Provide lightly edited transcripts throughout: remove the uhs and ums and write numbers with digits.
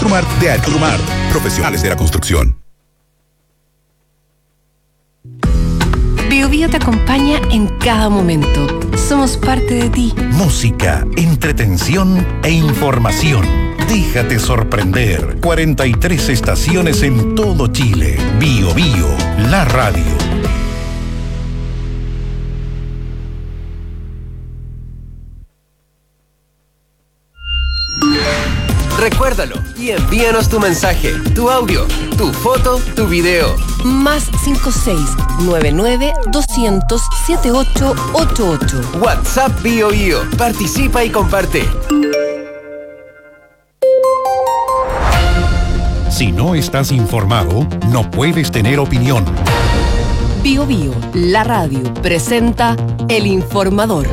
Agrumar de Agrumar, profesionales de la construcción. BioBio te acompaña en cada momento. Somos parte de ti. Música, entretención e información. Déjate sorprender. 43 estaciones en todo Chile. BioBio, la radio. Recuérdalo y envíanos tu mensaje, tu audio, tu foto, tu video. Más 56-99-200-7888. WhatsApp BioBio. Participa y comparte. Si no estás informado, no puedes tener opinión. BioBio, la radio, presenta El Informador.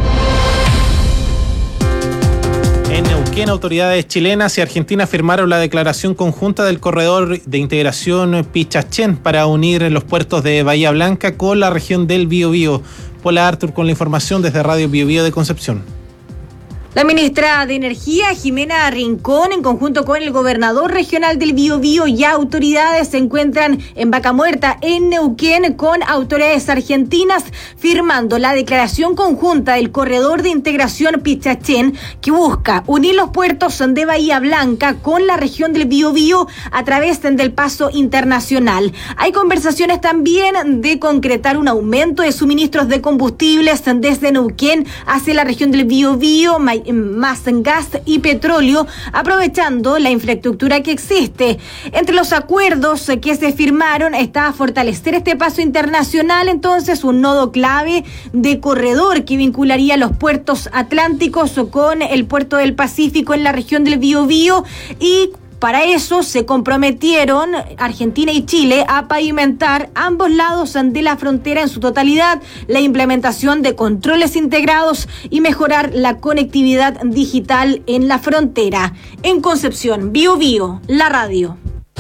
En Neuquén, autoridades chilenas y argentinas firmaron la declaración conjunta del corredor de integración Pichachén para unir los puertos de Bahía Blanca con la región del Biobío. Paula Artur con la información desde Radio Biobío de Concepción. La ministra de Energía, Jimena Rincón, en conjunto con el gobernador regional del Biobío y autoridades, se encuentran en Vaca Muerta, en Neuquén, con autoridades argentinas, firmando la declaración conjunta del corredor de integración Pichachén, que busca unir los puertos de Bahía Blanca con la región del Biobío a través del paso internacional. Hay conversaciones también de concretar un aumento de suministros de combustibles desde Neuquén hacia la región del Biobío, más gas y petróleo, aprovechando la infraestructura que existe. Entre los acuerdos que se firmaron está fortalecer este paso internacional, entonces un nodo clave de corredor que vincularía los puertos atlánticos con el puerto del Pacífico en la región del Biobío, y para eso se comprometieron Argentina y Chile a pavimentar ambos lados de la frontera en su totalidad, la implementación de controles integrados y mejorar la conectividad digital en la frontera. En Concepción, Biobío, la radio.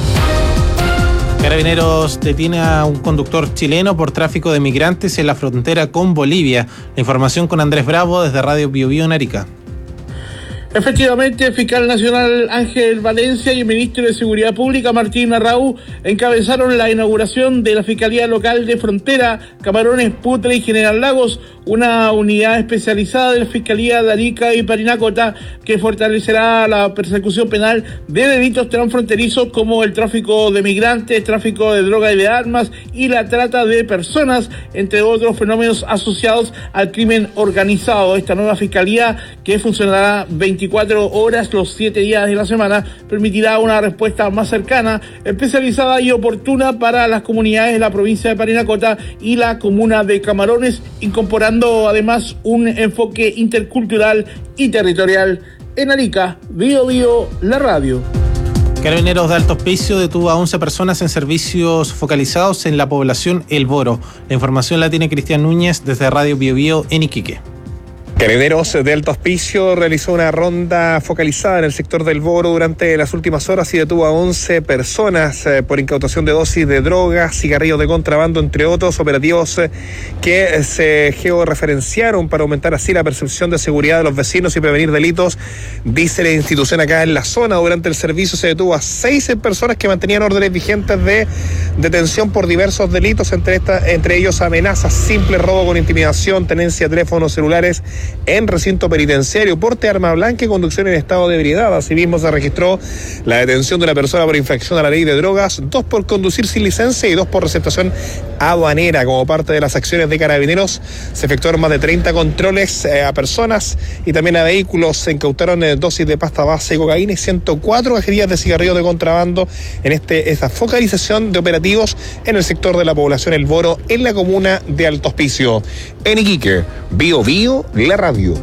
Carabineros detiene a un conductor chileno por tráfico de migrantes en la frontera con Bolivia. La información con Andrés Bravo desde Radio Biobío en Arica. Efectivamente, el fiscal nacional Ángel Valencia y el ministro de Seguridad Pública Martín Arrau encabezaron la inauguración de la Fiscalía Local de Frontera, Camarones, Putre y General Lagos, una unidad especializada de la Fiscalía de Arica y Parinacota que fortalecerá la persecución penal de delitos transfronterizos como el tráfico de migrantes, tráfico de droga y de armas y la trata de personas, entre otros fenómenos asociados al crimen organizado. Esta nueva Fiscalía, que funcionará 24 horas los 7 días de la semana, permitirá una respuesta más cercana, especializada y oportuna para las comunidades de la provincia de Parinacota y la comuna de Camarones, incorporando además un enfoque intercultural y territorial. En Arica, Biobío, la radio. Carabineros de Alto Hospicio detuvo a 11 personas en servicios focalizados en la población El Boro. La información la tiene Cristian Núñez desde Radio Biobío en Iquique. Carabineros de Alto Hospicio realizó una ronda focalizada en el sector del Boro durante las últimas horas y detuvo a 11 personas por incautación de dosis de drogas, cigarrillos de contrabando, entre otros operativos que se georreferenciaron para aumentar así la percepción de seguridad de los vecinos y prevenir delitos, dice la institución acá en la zona. Durante el servicio se detuvo a 6 personas que mantenían órdenes vigentes de detención por diversos delitos, entre ellos amenazas simples, robo con intimidación, tenencia de teléfonos celulares en recinto penitenciario, porte de arma blanca y conducción en estado de ebriedad. Asimismo, se registró la detención de una persona por infracción a la ley de drogas, 2 por conducir sin licencia y 2 por receptación aduanera. Como parte de las acciones de Carabineros, se efectuaron más de 30 controles a personas y también a vehículos. Se incautaron dosis de pasta base y cocaína y 104 cajetillas de cigarrillos de contrabando en esta focalización de operativos en el sector de la población El Boro, en la comuna de Alto Hospicio. En Iquique, Biobío, la radio.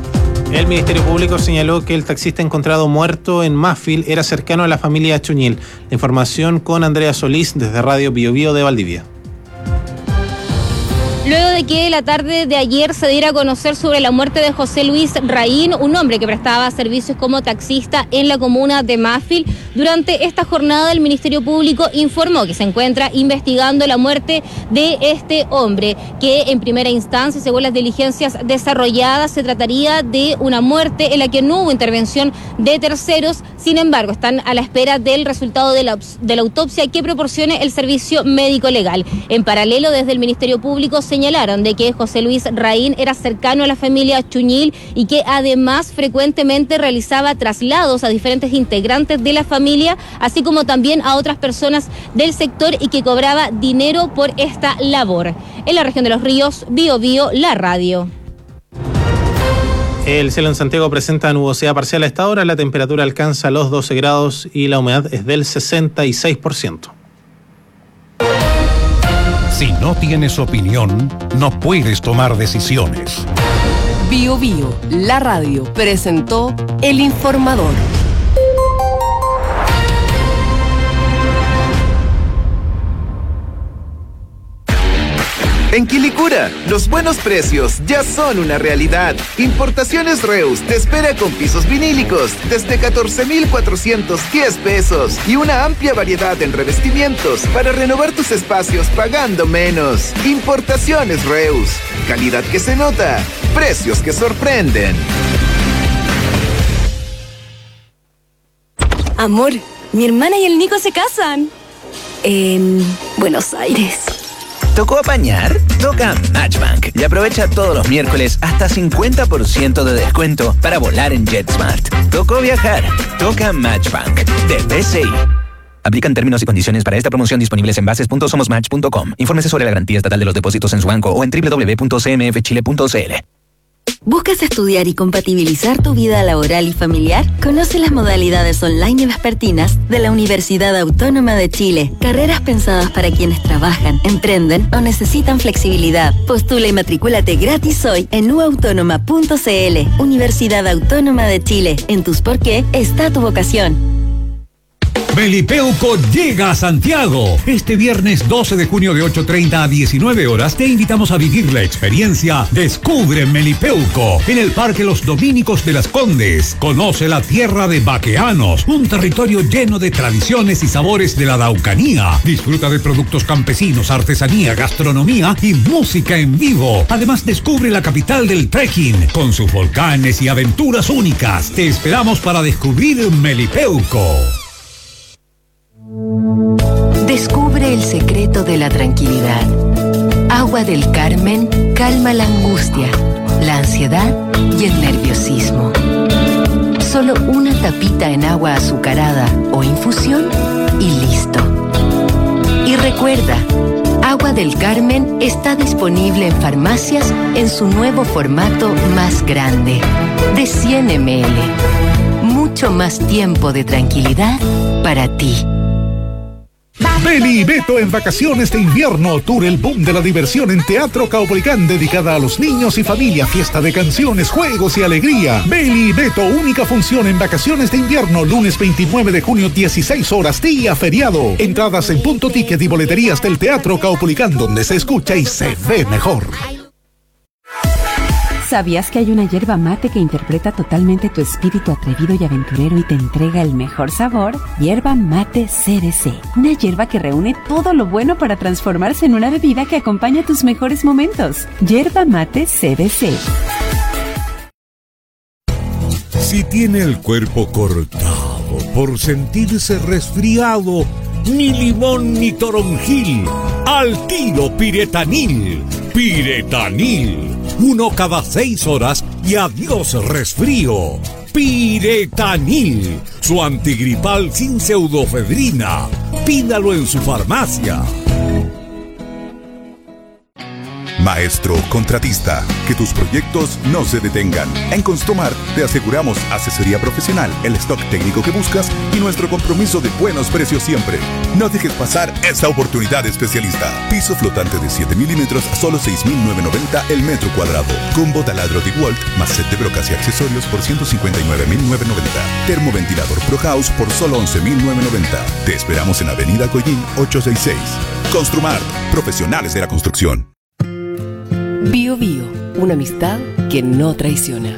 El Ministerio Público señaló que el taxista encontrado muerto en Mafil era cercano a la familia Chuñil. La información con Andrea Solís desde Radio Biobío de Valdivia. Luego de que la tarde de ayer se diera a conocer sobre la muerte de José Luis Raín, un hombre que prestaba servicios como taxista en la comuna de Mafil, durante esta jornada el Ministerio Público informó que se encuentra investigando la muerte de este hombre, que en primera instancia, según las diligencias desarrolladas, se trataría de una muerte en la que no hubo intervención de terceros. Sin embargo, están a la espera del resultado de la autopsia que proporcione el servicio médico legal. En paralelo, desde el Ministerio Público señalaron de que José Luis Raín era cercano a la familia Chuñil y que además frecuentemente realizaba traslados a diferentes integrantes de la familia, así como también a otras personas del sector, y que cobraba dinero por esta labor. En la región de Los Ríos, Biobío, la radio. El cielo en Santiago presenta nubosidad parcial a esta hora, la temperatura alcanza los 12 grados y la humedad es del 66%. Si no tienes opinión, no puedes tomar decisiones. Biobío, la radio, presentó El Informador. En Quilicura, los buenos precios ya son una realidad. Importaciones Reus te espera con pisos vinílicos desde 14,410 pesos y una amplia variedad en revestimientos para renovar tus espacios pagando menos. Importaciones Reus, calidad que se nota, precios que sorprenden. Amor, mi hermana y el Nico se casan en Buenos Aires. ¿Tocó apañar? Toca Matchbank y aprovecha todos los miércoles hasta 50% de descuento para volar en JetSmart. ¿Tocó viajar? Toca Matchbank de BCI. Aplican términos y condiciones para esta promoción disponibles en bases.somosmatch.com. Infórmese sobre la garantía estatal de los depósitos en su banco o en www.cmfchile.cl. ¿Buscas estudiar y compatibilizar tu vida laboral y familiar? Conoce las modalidades online y vespertinas de la Universidad Autónoma de Chile. Carreras pensadas para quienes trabajan, emprenden o necesitan flexibilidad. Postula y matricúlate gratis hoy en uautónoma.cl. Universidad Autónoma de Chile. En tus por qué está tu vocación. Melipeuco llega a Santiago. Este viernes 12 de junio de 8:30 a 19 horas te invitamos a vivir la experiencia Descubre Melipeuco en el Parque Los Dominicos de Las Condes. Conoce la tierra de Baqueanos, un territorio lleno de tradiciones y sabores de la Araucanía. Disfruta de productos campesinos, artesanía, gastronomía y música en vivo. Además, descubre la capital del trekking con sus volcanes y aventuras únicas. Te esperamos para descubrir Melipeuco. Descubre el secreto de la tranquilidad. Agua del Carmen calma la angustia, la ansiedad y el nerviosismo. Solo una tapita en agua azucarada o infusión y listo. Y recuerda, Agua del Carmen está disponible en farmacias en su nuevo formato más grande, de 100 ml. Mucho más tiempo de tranquilidad para ti. Beli y Beto en vacaciones de invierno, tour el boom de la diversión en Teatro Caupolicán, dedicada a los niños y familia, fiesta de canciones, juegos y alegría. Beli y Beto, única función en vacaciones de invierno, lunes 29 de junio, 16 horas, día feriado. Entradas en Punto Ticket y boleterías del Teatro Caupolicán, donde se escucha y se ve mejor. ¿Sabías que hay una yerba mate que interpreta totalmente tu espíritu atrevido y aventurero y te entrega el mejor sabor? Yerba Mate CBC. Una yerba que reúne todo lo bueno para transformarse en una bebida que acompaña tus mejores momentos. Yerba Mate CBC. Si tiene el cuerpo cortado por sentirse resfriado, ni limón ni toronjil, al tiro Piretanil. Piretanil. 1 cada 6 horas y adiós resfrío. Piretanil, su antigripal sin pseudofedrina. Pídalo en su farmacia. Maestro contratista, que tus proyectos no se detengan. En Construmart te aseguramos asesoría profesional, el stock técnico que buscas y nuestro compromiso de buenos precios siempre. No dejes pasar esta oportunidad especialista. Piso flotante de 7 milímetros, solo 6,990 el metro cuadrado. Combo taladro DeWalt más set de brocas y accesorios por 159,990. Termoventilador Pro House por solo 11,990. Te esperamos en Avenida Coyín 866. Construmart, profesionales de la construcción. Bio Bio, una amistad que no traiciona.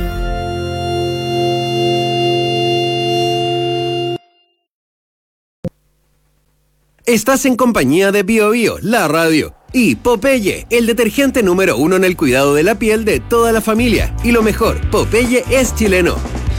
Estás en compañía de Bio Bio, la radio, y Popeye, el detergente número 1 en el cuidado de la piel de toda la familia. Y lo mejor, Popeye es chileno.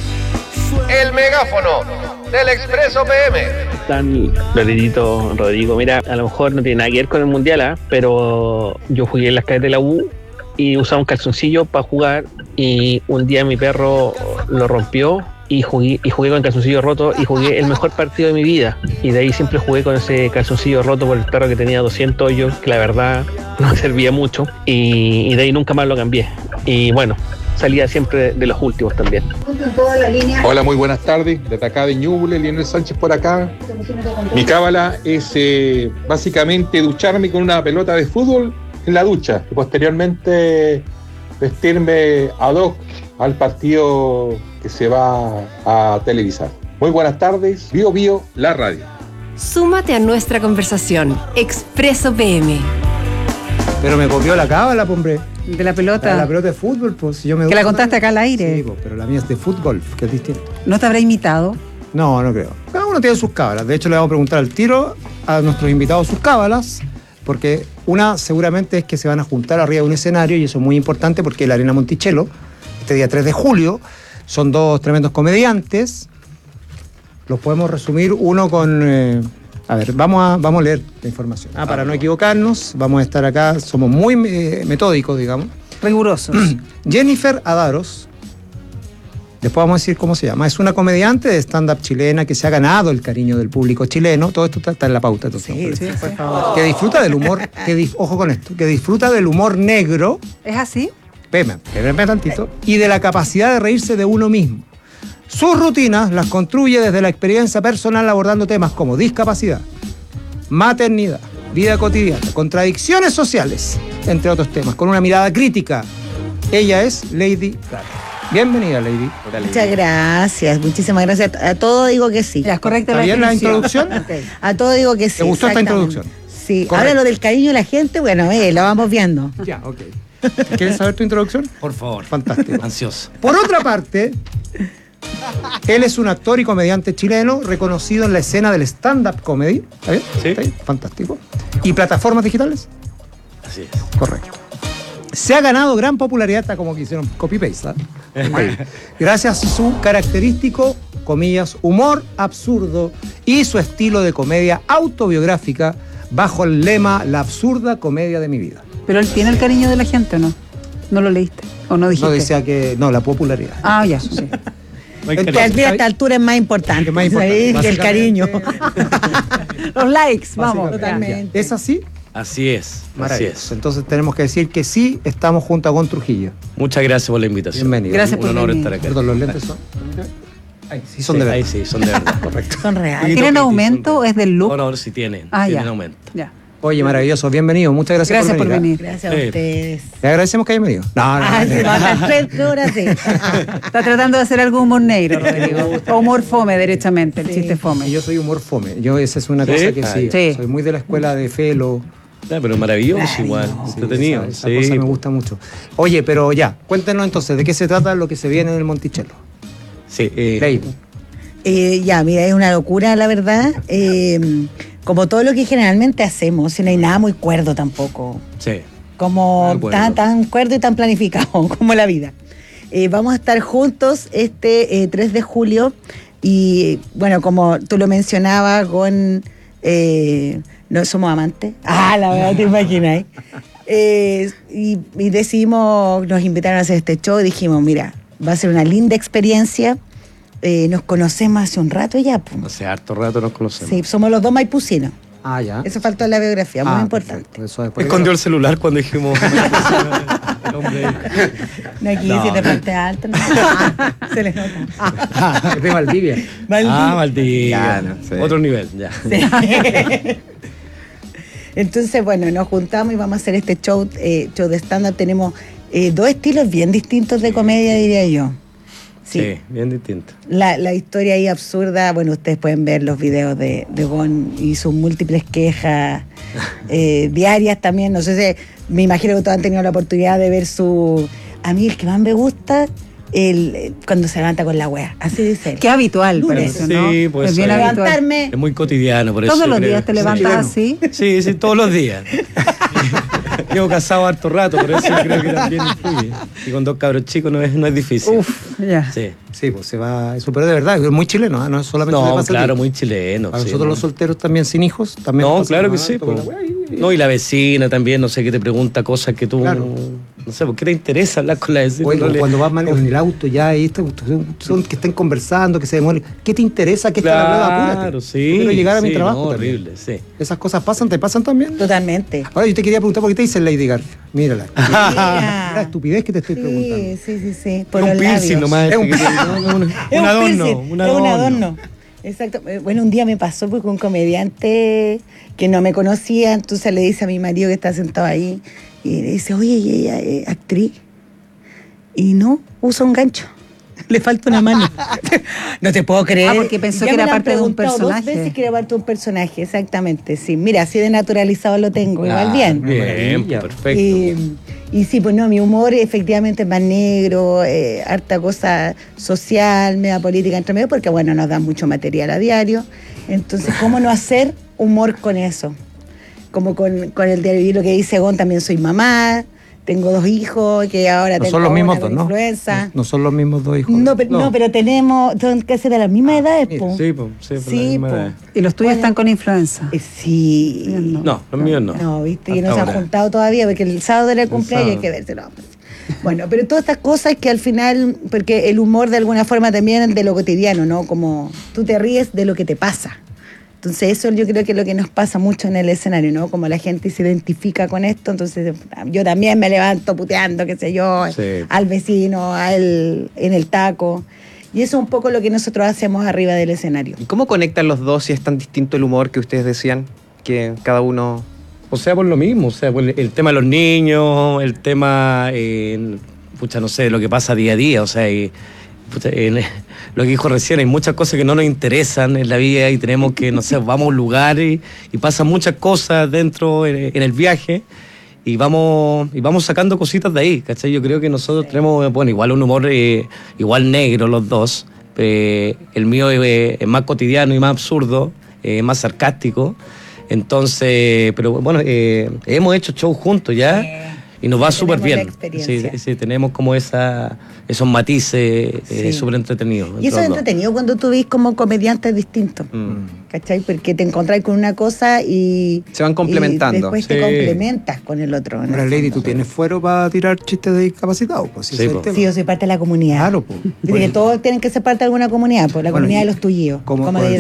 El megáfono del Expreso PM. Tan Loretito, Rodrigo, mira, a lo mejor no tiene nada que ver con el mundial, pero yo jugué en las calles de la U y usaba un calzoncillo para jugar, y un día mi perro lo rompió y jugué con el calzoncillo roto y jugué el mejor partido de mi vida, y de ahí siempre jugué con ese calzoncillo roto por el perro que tenía 200 hoyos, que la verdad no me servía mucho, y de ahí nunca más lo cambié, y bueno, salía siempre de los últimos también. Hola, muy buenas tardes. Desde acá de Ñuble, Lionel Sánchez por acá. Mi cábala es básicamente ducharme con una pelota de fútbol en la ducha y posteriormente vestirme ad hoc al partido que se va a televisar. Muy buenas tardes. Bio Bio, la radio. Súmate a nuestra conversación. Expreso PM. Pero me copió la cábala, hombre. De la pelota. La pelota de fútbol, pues. Yo me que la contaste acá al aire. Sí, pues, pero la mía es de fútbol, que es distinto. ¿No te habrá imitado? No, no creo. Cada uno tiene sus cábalas. De hecho, le vamos a preguntar al tiro a nuestros invitados sus cábalas, porque una seguramente es que se van a juntar arriba de un escenario, y eso es muy importante porque la Arena Monticello, este día 3 de julio, son dos tremendos comediantes. Los podemos resumir uno con... A ver, vamos a leer la información. Para no equivocarnos, vamos a estar acá, somos muy metódicos, digamos. Rigurosos. Jennifer Adaros, después vamos a decir cómo se llama. Es una comediante de stand-up chilena que se ha ganado el cariño del público chileno. Todo esto está en la pauta. Entonces, sí, por favor. Que disfruta del humor, ojo con esto, que disfruta del humor negro. ¿Es así? Espérame tantito. Y de la capacidad de reírse de uno mismo. Sus rutinas las construye desde la experiencia personal, abordando temas como discapacidad, maternidad, vida cotidiana, contradicciones sociales, entre otros temas, con una mirada crítica. Ella es Lady Gaga. Bienvenida, Lady. Muchas gracias, muchísimas gracias. A todo digo que sí. ¿Es correcta la definición? ¿Está bien la introducción? Okay. A todo digo que sí. ¿Te gustó esta introducción? Sí. Correcto. Ahora lo del cariño de la gente, bueno, lo vamos viendo. Ya, ok. ¿Quieres saber tu introducción? Por favor. Fantástico. Ansioso. Por otra parte, él es un actor y comediante chileno reconocido en la escena del stand-up comedy. ¿Está bien? Sí. ¿Está bien? Fantástico. ¿Y plataformas digitales? Así es. Correcto. Se ha ganado gran popularidad, está como que hicieron copy-paste, gracias a su característico, comillas, humor absurdo y su estilo de comedia autobiográfica bajo el lema La absurda comedia de mi vida. ¿Pero él tiene el cariño de la gente o no? ¿No lo leíste? ¿O no dijiste? No, decía que... No, la popularidad. Ah, ya. Sí. Que a esta altura es más importante. Que el cariño. Los likes, vamos. Totalmente. ¿Es así? Así es. Maravilloso. Así es. Entonces tenemos que decir que sí estamos junto a Gon Trujillo. Muchas gracias por la invitación. Bienvenido. Gracias por un honor estar acá. Perdón, los lentes son... Ahí sí son de verdad. Ahí sí, son de verdad. Correcto. Son reales. ¿Tienen aumento o es del look? No, sí tienen. Ah, tienen ya. aumento. Ya. Oye, maravilloso. Bienvenido. Muchas gracias por venir. Gracias a ustedes. Le agradecemos que hayan venido. No. Sí, va a estar 3 horas, sí. Está tratando de hacer algo humor negro, Rodrigo. O humor fome, derechamente, el chiste fome. Yo soy humor fome. Esa es una cosa que sí. Soy muy de la escuela de Felo. Pero maravilloso igual, entretenido. Esa cosa me gusta mucho. Oye, pero ya, cuéntenos entonces, ¿de qué se trata lo que se viene en el Monticello? Sí. Ya, mira, es una locura, la verdad. Como todo lo que generalmente hacemos, y no hay nada muy cuerdo tampoco. Sí. Como tan cuerdo y tan planificado como la vida. Vamos a estar juntos este 3 de julio y, bueno, como tú lo mencionabas, Gon... no somos amantes. La verdad, te imaginas. Y decidimos, nos invitaron a hacer este show y dijimos, mira, va a ser una linda experiencia. Nos conocemos hace un rato ya. Hace harto rato nos conocemos. Sí, somos los dos maipucinos. Ya. Eso faltó en la biografía, muy importante. Escondió el celular cuando dijimos... No, aquí si te parte alto, no. Se les nota. Es de Valdivia. Valdivia. Otro nivel, ya. Sí. Entonces, bueno, nos juntamos y vamos a hacer este show de stand-up. Tenemos 2 estilos bien distintos de comedia, diría yo. Sí, bien distinto. La historia ahí absurda, bueno, ustedes pueden ver los videos de Gon y sus múltiples quejas diarias también. No sé si, me imagino que todos han tenido la oportunidad de ver su... A mí el que más me gusta, cuando se levanta con la wea, así dice. Qué habitual, parece, ¿no? Sí, pues es bien levantarme. Es muy cotidiano, por eso. ¿Todos los días te levantas así? Sí, todos los días. Llevo casado harto rato, por eso creo que también influye. Y con 2 cabros chicos no es difícil. Uf, ya. Sí, pues se va eso, pero de verdad, es muy chileno, no es solamente no, claro, muy chileno. A nosotros los solteros también sin hijos, también. No, claro que sí. Pues. No, y la vecina también, no sé, qué te pregunta cosas que tú... Claro. No sé, ¿por qué te interesa hablar con la vecina? Oye, cuando vas mal en el auto ya, ahí son que estén conversando, que se demoren. ¿Qué te interesa? ¿Qué está la prueba? Apúrate. Claro, sí. Yo quiero llegar a mi trabajo. No, horrible, sí. ¿Esas cosas pasan? ¿Te pasan también? Totalmente. Ahora yo te quería preguntar, ¿por qué te dice Lady Gaga? Mírala. Mira la estupidez que te estoy preguntando. Sí. Por un los piercing nomás. Es un adorno. Exacto. Bueno, un día me pasó porque un comediante que no me conocía, entonces le dice a mi marido que está sentado ahí, y le dice, oye, ¿y ella es actriz? Y no, usa un gancho. Le falta una mano. No te puedo creer. Porque pensó que era parte de un personaje. 2 veces que era parte de un personaje, exactamente. Sí, mira, así de naturalizado lo tengo, igual bien. Bien, perfecto. Y sí, pues no, mi humor efectivamente es más negro, harta cosa social, media política entre medio, porque bueno, nos dan mucho material a diario. Entonces, ¿cómo no hacer humor con eso? Como con el diario vivir, lo que dice Gon, también soy mamá, tengo 2 hijos, que ahora tengo una con influenza. No son los mismos 2 hijos. No, pero son casi de las mismas edades, po. Sí, la misma edad. ¿Y los tuyos están con influenza? Sí. No, los míos no. No, viste, que no se han juntado todavía, porque el sábado era el cumpleaños y hay que verse. No. Bueno, pero todas estas cosas que al final, porque el humor de alguna forma también es de lo cotidiano, ¿no? Como tú te ríes de lo que te pasa. Entonces eso yo creo que es lo que nos pasa mucho en el escenario, ¿no? Como la gente se identifica con esto, entonces yo también me levanto puteando, qué sé yo, al vecino, en el taco. Y eso es un poco lo que nosotros hacemos arriba del escenario. ¿Y cómo conectan los dos si es tan distinto el humor que ustedes decían? Que cada uno... O sea, por lo mismo, o sea, por el tema de los niños, el tema, no sé, lo que pasa día a día, o sea, lo que dijo recién, hay muchas cosas que no nos interesan en la vida y tenemos que, no sé, vamos a un lugar y pasan muchas cosas dentro en el viaje y vamos sacando cositas de ahí, ¿cachai? Yo creo que nosotros tenemos, bueno, igual un humor igual negro los dos, el mío es más cotidiano y más absurdo, más sarcástico, entonces, pero bueno, hemos hecho shows juntos ya. Y nos va súper bien. Sí, tenemos como esos matices súper entretenidos. Y eso es entretenido cuando tú ves como comediantes distintos. ¿Cachai? Porque te encontrás con una cosa y... Se van complementando. Y después te complementas con el otro. Ahora, Lady, ¿tú tienes fuero para tirar chistes de discapacitados? Pues, sí, yo soy parte de la comunidad. Claro, pues. Porque todos tienen que ser parte de alguna comunidad, pues la comunidad de los tuyos. Como el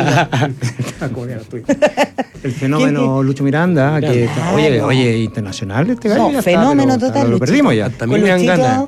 fenómeno Lucho Miranda, que oye, internacional este gallo. No, fenómeno total. Lo perdimos ya. También me dan ganas.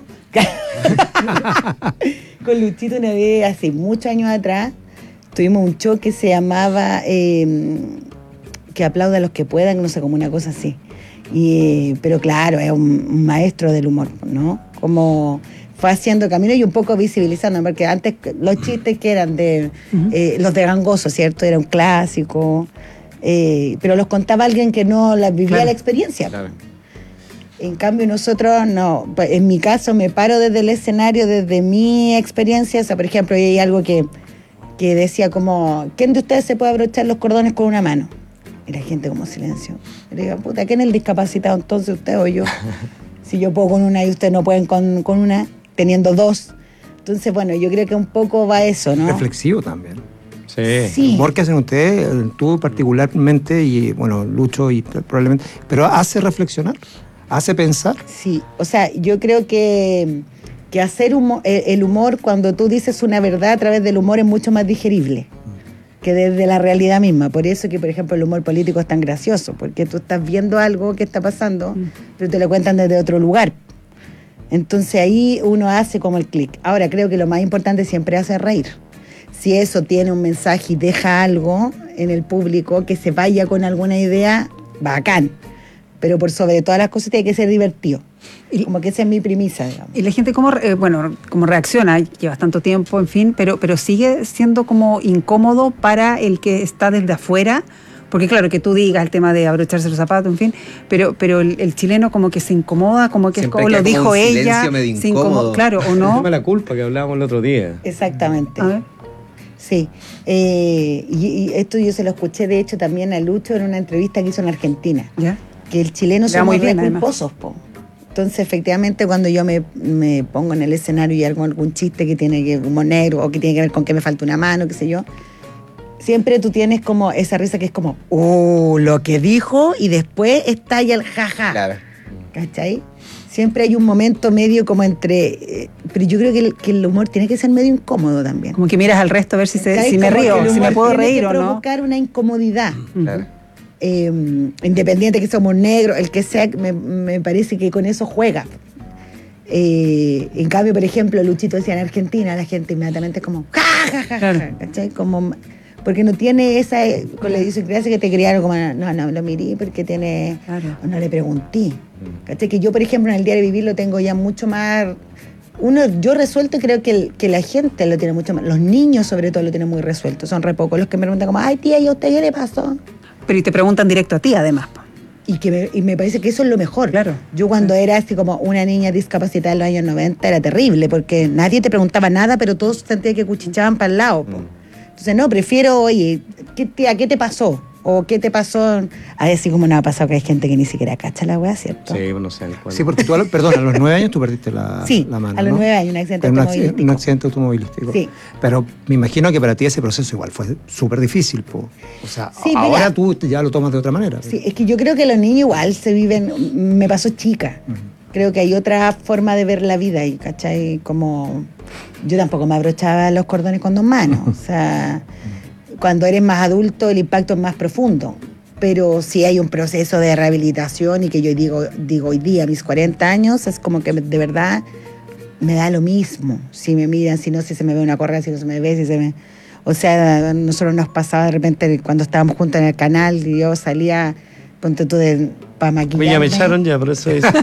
Con Luchito una vez, hace muchos años atrás, tuvimos un show que se llamaba Que aplauda a los que puedan, no sé, como una cosa así. Pero claro, es un maestro del humor, ¿no? Como fue haciendo camino y un poco visibilizando, porque antes los chistes que eran de los de Gangoso, ¿cierto? Era un clásico, pero los contaba alguien que no vivía la experiencia. Claro. En cambio nosotros no, en mi caso me paro desde el escenario, desde mi experiencia. O sea, por ejemplo, hay algo que decía como, ¿quién de ustedes se puede abrochar los cordones con una mano? Y la gente como silencio. Y le digo, puta, ¿quién es el discapacitado entonces, usted o yo? Si yo puedo con una y ustedes no pueden con una, teniendo 2. Entonces, bueno, yo creo que un poco va eso, ¿no? Reflexivo también. Sí. El humor que hacen ustedes, tú particularmente, y bueno, Lucho y probablemente, pero hace reflexionar. ¿Hace pensar? Sí, o sea, yo creo que hacer el humor, cuando tú dices una verdad a través del humor, es mucho más digerible que desde la realidad misma. Por eso que, por ejemplo, el humor político es tan gracioso, porque tú estás viendo algo que está pasando, pero te lo cuentan desde otro lugar. Entonces ahí uno hace como el clic. Ahora, creo que lo más importante siempre es hacer reír. Si eso tiene un mensaje y deja algo en el público, que se vaya con alguna idea, bacán. pero por sobre todas las cosas tiene que ser divertido. Como que esa es mi premisa, digamos. ¿Y la gente cómo reacciona? Llevas tanto tiempo, en fin, pero sigue siendo como incómodo para el que está desde afuera? Porque claro, que tú digas el tema de abrocharse los zapatos, en fin, pero el chileno como que se incomoda, como que siempre es como lo dijo un ella. Se incomoda, claro, ¿o no? El tema de la culpa que hablábamos el otro día. Exactamente. A ver. Sí. Y esto yo se lo escuché, de hecho, también a Lucho en una entrevista que hizo en Argentina. ¿Ya? Que el chileno somos muy culposos, po. Entonces, efectivamente, cuando yo me pongo en el escenario y hago algún chiste que tiene que humor negro o que tiene que ver con que me falta una mano, qué sé yo, siempre tú tienes como esa risa que es como, lo que dijo, y después estalla el jaja. Claro. ¿Cachai? Siempre hay un momento medio como entre... pero yo creo que el humor tiene que ser medio incómodo también. Como que miras al resto a ver si me río, si me puedo reír o no. Provocar una incomodidad. Claro. Independiente que somos negros, el que sea, me parece que con eso juega. En cambio, por ejemplo, Luchito decía en Argentina, la gente inmediatamente es como claro. ¿Cachai? Como, porque no tiene esa con la idiosincrasia que te criaron como no lo miré porque tiene no le pregunté. ¿Cachai? Que yo, por ejemplo, en el diario vivir lo tengo ya mucho más yo resuelto, y creo que la gente lo tiene mucho más, los niños sobre todo lo tienen muy resuelto, son re pocos los que me preguntan como, ay tía, ¿y a usted qué le pasó? Pero y te preguntan directo a ti, además. Y me parece que eso es lo mejor. Claro. Yo cuando era así como una niña discapacitada en los años 90 era terrible, porque nadie te preguntaba nada, pero todos sentían que cuchichaban para el lado. Entonces, no, prefiero, oye, tía, ¿qué te pasó? ¿O qué te pasó? A decir como no ha pasado que hay gente que ni siquiera cacha la weá, ¿cierto? Sí, no sé. Sí, porque tú, perdón, a los 9 años tú perdiste la mano, a los 9 años, un accidente automovilístico. Un accidente automovilístico. Sí. Pero me imagino que para ti ese proceso igual fue súper difícil, po. O sea, sí, ahora tú ya lo tomas de otra manera. Sí, es que yo creo que los niños igual se viven... Me pasó chica. Creo que hay otra forma de ver la vida ahí, ¿cachai? Como... Yo tampoco me abrochaba los cordones con 2 manos. O sea... Cuando eres más adulto el impacto es más profundo, pero sí hay un proceso de rehabilitación y que yo digo hoy día, a mis 40 años, es como que de verdad me da lo mismo. Si me miran, si no, si se me ve una correa, si no se me ve, si se me... O sea, nosotros nos pasaba de repente cuando estábamos juntos en el canal y yo salía, ponte tú para maquillarme. Ya me echaron ya, por eso es.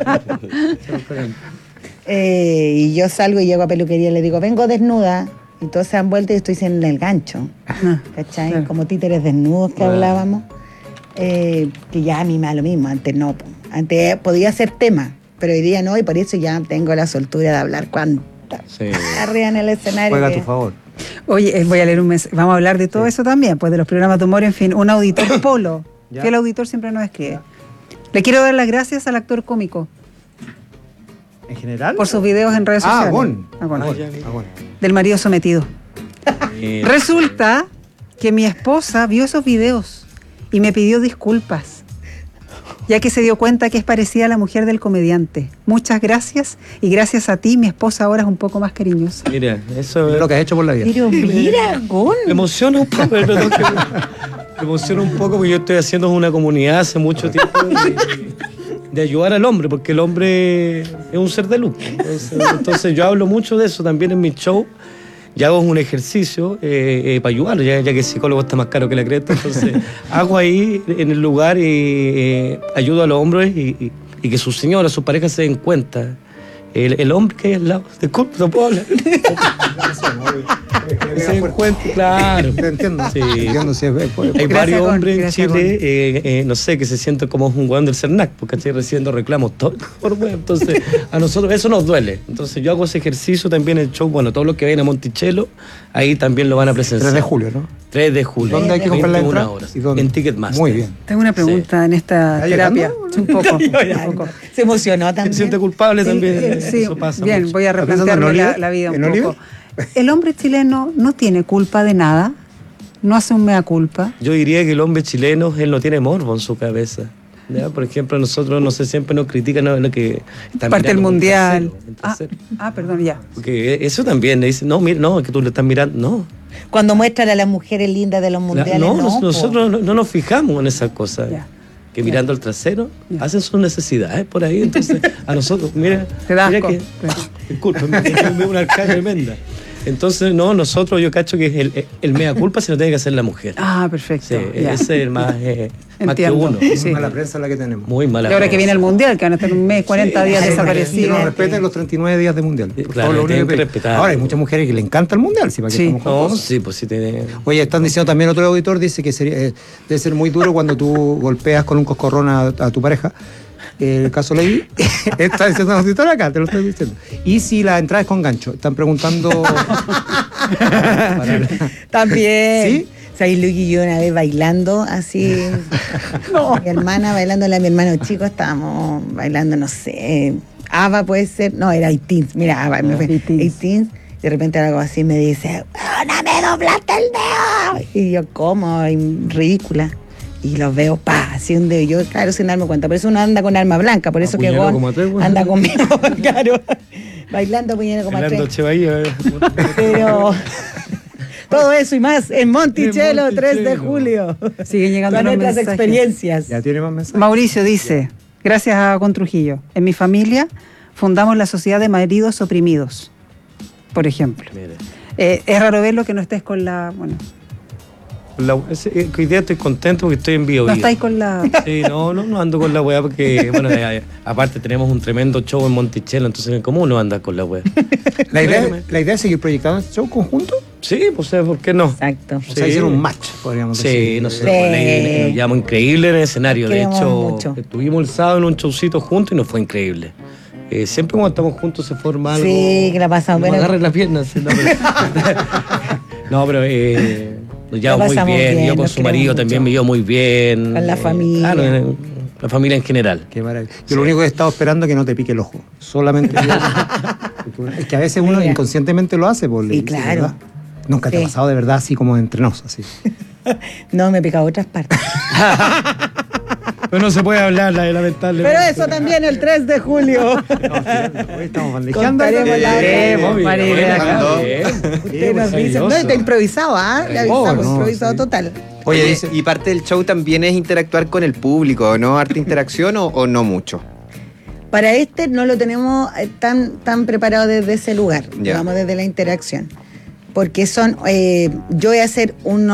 Y yo salgo y llego a peluquería y le digo, vengo desnuda. Y todos se dan vuelta y estoy en el gancho. ¿Cachai? Claro. Como títeres desnudos que hablábamos. Que ya a mí me da lo mismo. Antes no. Antes podía ser tema, pero hoy día no. Y por eso ya tengo la soltura de hablar cuánta. Sí. Arriba en el escenario. Juega a tu favor. Oye, voy a leer un mensaje. Vamos a hablar de todo eso también, pues de los programas de humor. En fin, un auditor Polo. Que el auditor siempre nos escribe. Le quiero dar las gracias al actor cómico. ¿En general? Por sus videos en redes sociales. Agón. Del marido sometido. Resulta que mi esposa vio esos videos y me pidió disculpas, ya que se dio cuenta que es parecida a la mujer del comediante. Muchas gracias, y gracias a ti mi esposa ahora es un poco más cariñosa. Mira, eso es lo que has hecho por la vida. Pero mira, Agón. Me emociona un poco, me emociona un poco porque yo estoy haciendo una comunidad hace mucho tiempo de ayudar al hombre, porque el hombre es un ser de luz. Entonces yo hablo mucho de eso también en mi show. Y hago un ejercicio para ayudarlo, ya que el psicólogo está más caro que la cresta. Entonces hago ahí en el lugar y ayudo a los hombres y que sus señoras, sus parejas se den cuenta. El hombre que hay al lado, disculpe, no puedo hablar. Se den cuenta, claro. Te entiendo. Sí. Entiendo, sí, hay varios hombres en Chile, no sé, que se sienten como un hueón del CERNAC, porque estoy recibiendo reclamos todo por web. Entonces, a nosotros eso nos duele. Entonces, yo hago ese ejercicio también en el show. Bueno, todos los que vayan a Monticello, ahí también lo van a presenciar. 3 de julio, ¿no? 3 de julio. ¿Dónde hay que comprar la entrada? En Ticketmaster. Muy bien. Tengo una pregunta en esta terapia. Un poco. Se emocionó también. Se siente culpable también. Sí, eso pasa bien, mucho. voy a replantearme la vida un poco. ¿El hombre chileno no tiene culpa de nada? ¿No hace un mea culpa? Yo diría que el hombre chileno, él no tiene morbo en su cabeza. ¿Ya? Por ejemplo, nosotros, no sé, siempre nos critican lo que... Parte del mundial. Perdón, ya. Porque eso también, le dicen, no, mira, no, es que tú le estás mirando, no. Cuando muestran a las mujeres lindas de los mundiales, nosotros no nos fijamos en esas cosas. Ya. Que mirando el trasero hacen sus necesidades por ahí. Entonces, a nosotros, mira que... Disculpa, me una arcada tremenda. Entonces, no, nosotros yo cacho que el mea culpa se lo tiene que hacer la mujer. Ah, perfecto. Sí, ese es el más que uno. Sí. Mala prensa la que tenemos. Muy mala Y ahora prensa. que viene el Mundial, que van a estar un mes, 40 días desaparecidos. Que respeten los 39 días de Mundial. Por Claro, favor, lo único tienen que que respetar. Ahora hay muchas mujeres que le encanta el Mundial. ¿Sí? ¿Para qué estamos con No, cosas? sí, pues sí tiene... Oye, están diciendo también otro auditor, dice que sería, debe ser muy duro cuando tú golpeas con un coscorrón a tu pareja. El caso Lady, está diciendo el auditor acá, te lo estoy diciendo. Y si la entrada es con gancho, están preguntando... También. ¿Sí? ¿Sabes, Luqui y yo una vez bailando así? Mi hermana bailando, mi hermano chico, estábamos bailando, no sé, ABBA puede ser, no, era 18, mira, ABBA, me fue 18, de repente algo así me dice, ¡no me doblaste el dedo! Y yo, ¿cómo? Ridícula. Y los veo, así un dedo. Yo, claro, sin darme cuenta. Por eso uno anda con arma blanca, por eso que Gon anda conmigo, claro, bailando puñero como a tres. Pero... todo eso y más en Monticello, 3 de julio. Siguen llegando Con los nuestras mensajes. experiencias. Ya tiene más mensajes. Mauricio dice, gracias a Gon Trujillo, en mi familia fundamos la Sociedad de Maridos Oprimidos, por ejemplo. Es raro verlo que no estés con la... Bueno, hoy día estoy contento porque estoy en Bio. no estáis con la... Sí, no ando con la weá porque, bueno, aparte tenemos un tremendo show en Monticello, entonces, ¿cómo uno anda con la weá? ¿La idea es seguir proyectando este show conjunto? Sí, pues, ¿por qué no? Exacto. O sea, hicieron un match, podríamos decir. Sí, nosotros nos llevamos increíble en el escenario. De Queremos hecho, mucho. estuvimos el sábado en un showcito juntos y nos fue increíble. Siempre cuando estamos juntos se forma algo. Sí, que la pasamos bueno. bien. Agarren las piernas. Sí, no, pero nos llevamos muy pasamos bien. bien, Yo con nos su marido queremos también mucho. me llevo muy bien. Con la familia. Claro, la familia en general. Qué maravilla. Yo lo único que he estado esperando es que no te pique el ojo. Solamente. Es que a veces uno inconscientemente lo hace, por Sí, claro. ¿verdad? Nunca te ha Sí. pasado de verdad así como entre nos, así. No, me he picado otras partes. Pero no se puede hablar, lamentablemente. Pero eso también el 3 de julio. Hoy estamos bandejeando. Contaremos la otra. María. Usted nos dice, no, está improvisado, ¿ah? Le avisamos, improvisado total. Oye, dice, y parte del show también es interactuar con el público, ¿no? ¿Harta interacción o no mucho? Para este no lo tenemos tan preparado desde ese lugar, Ya. digamos, desde la interacción. Porque son, yo voy a hacer un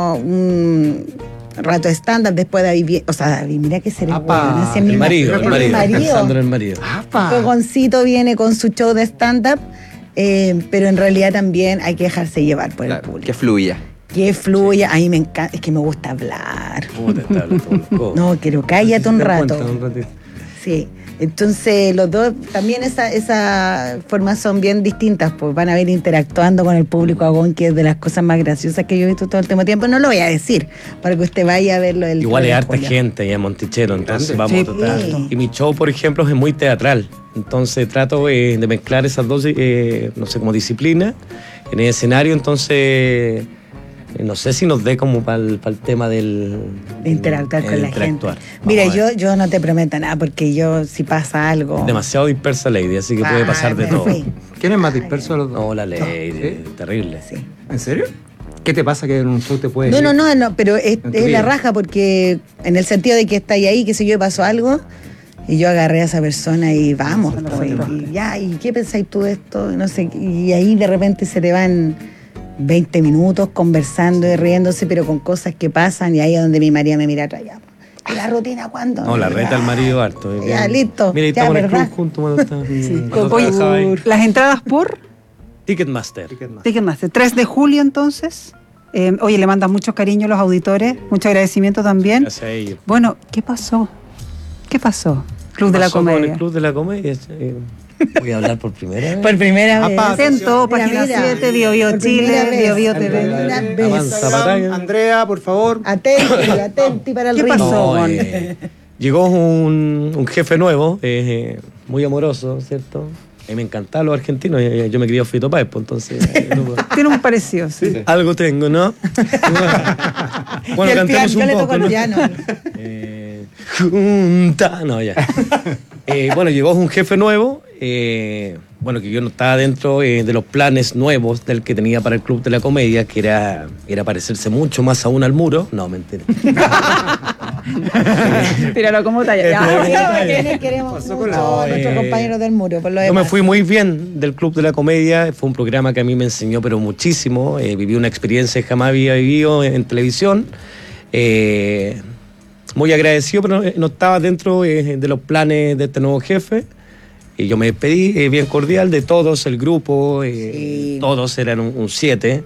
rato estándar después de David, o sea, David, mira que seré buena, si es mi El marido. marido. Pensando en el marido. Goncito viene con su show de stand-up, pero en realidad también hay que dejarse llevar por el público. Que fluya. Que fluya, a mí me encanta, es que me gusta hablar. No, quiero cállate un rato. Sí, entonces los dos, también esa formas son bien distintas, pues van a ver interactuando con el público a Gon, que es de las cosas más graciosas que yo he visto todo el tiempo. No lo voy a decir, para que usted vaya a verlo el Igual 3 hay de harta julio. gente allá en Monticello, entonces Sí, vamos a pues. tratar. Y mi show, por ejemplo, es muy teatral. Entonces trato de mezclar esas dos, no sé, como disciplinas en el escenario. Entonces, no sé si nos dé como para el tema del... De interactuar con la gente. Vamos Mira, a ver. yo no te prometo nada, porque yo, si pasa algo... Demasiado dispersa Lady, así que puede pasar de me todo. fui. ¿Quién es más disperso de los dos? No, la Lady, terrible. ¿En serio? ¿Qué te pasa que en un show te puede No, pero es tu la vida. raja, porque en el sentido de que está ahí, qué sé yo, pasó algo, y yo agarré a esa persona y vamos, pues, y ya, ¿y qué pensáis tú de esto? No sé, y ahí de repente se te van 20 minutos conversando y riéndose, pero con cosas que pasan, y ahí es donde mi María me mira atrás. Ya, ¿y la rutina cuándo? No, la reta al marido harto. Ya, listo. Mira, y Ya, estamos en el ¿verdad? club juntos cuando está. Oye, las entradas por Ticketmaster. Ticketmaster. 3 de julio entonces. Oye, le mandan muchos cariños a los auditores, mucho agradecimiento también. Gracias a ellos. Bueno, ¿qué pasó? ¿Qué pasó? Club de la Pasó con Comedia. el Club de la Comedia. Voy a hablar por primera vez. Por primera vez. Atento, página Mira, 7, Bio Bio por primera Chile, vez. Bio Bio Por TV. primera vez. Avanza, batalla. Andrea, por favor. Atenti para el ¿Qué ritmo. pasó, No, Gon? llegó un jefe nuevo, muy amoroso, ¿cierto? A mí me encantaban los argentinos, yo me crié Fito Páez, pues, entonces... Tiene un parecido, sí. Algo tengo, ¿no? Bueno, Y el cantemos piano, un le poco, tocó el ¿no? piano. Junta, no, ya. Bueno, llegó un jefe nuevo, bueno, que yo no estaba dentro de los planes nuevos del que tenía para el Club de la Comedia, que era parecerse mucho más aún al muro. No, mentira. Tíralo como talla. Ya. Queremos mucho a nuestros compañeros del muro. Por lo Yo demás. me fui muy bien del Club de la Comedia. Fue un programa que a mí me enseñó pero muchísimo. Viví una experiencia que jamás había vivido en televisión. Muy agradecido, pero no estaba dentro de los planes de este nuevo jefe. Y yo me despedí bien cordial de todos, el grupo. Todos eran un 7.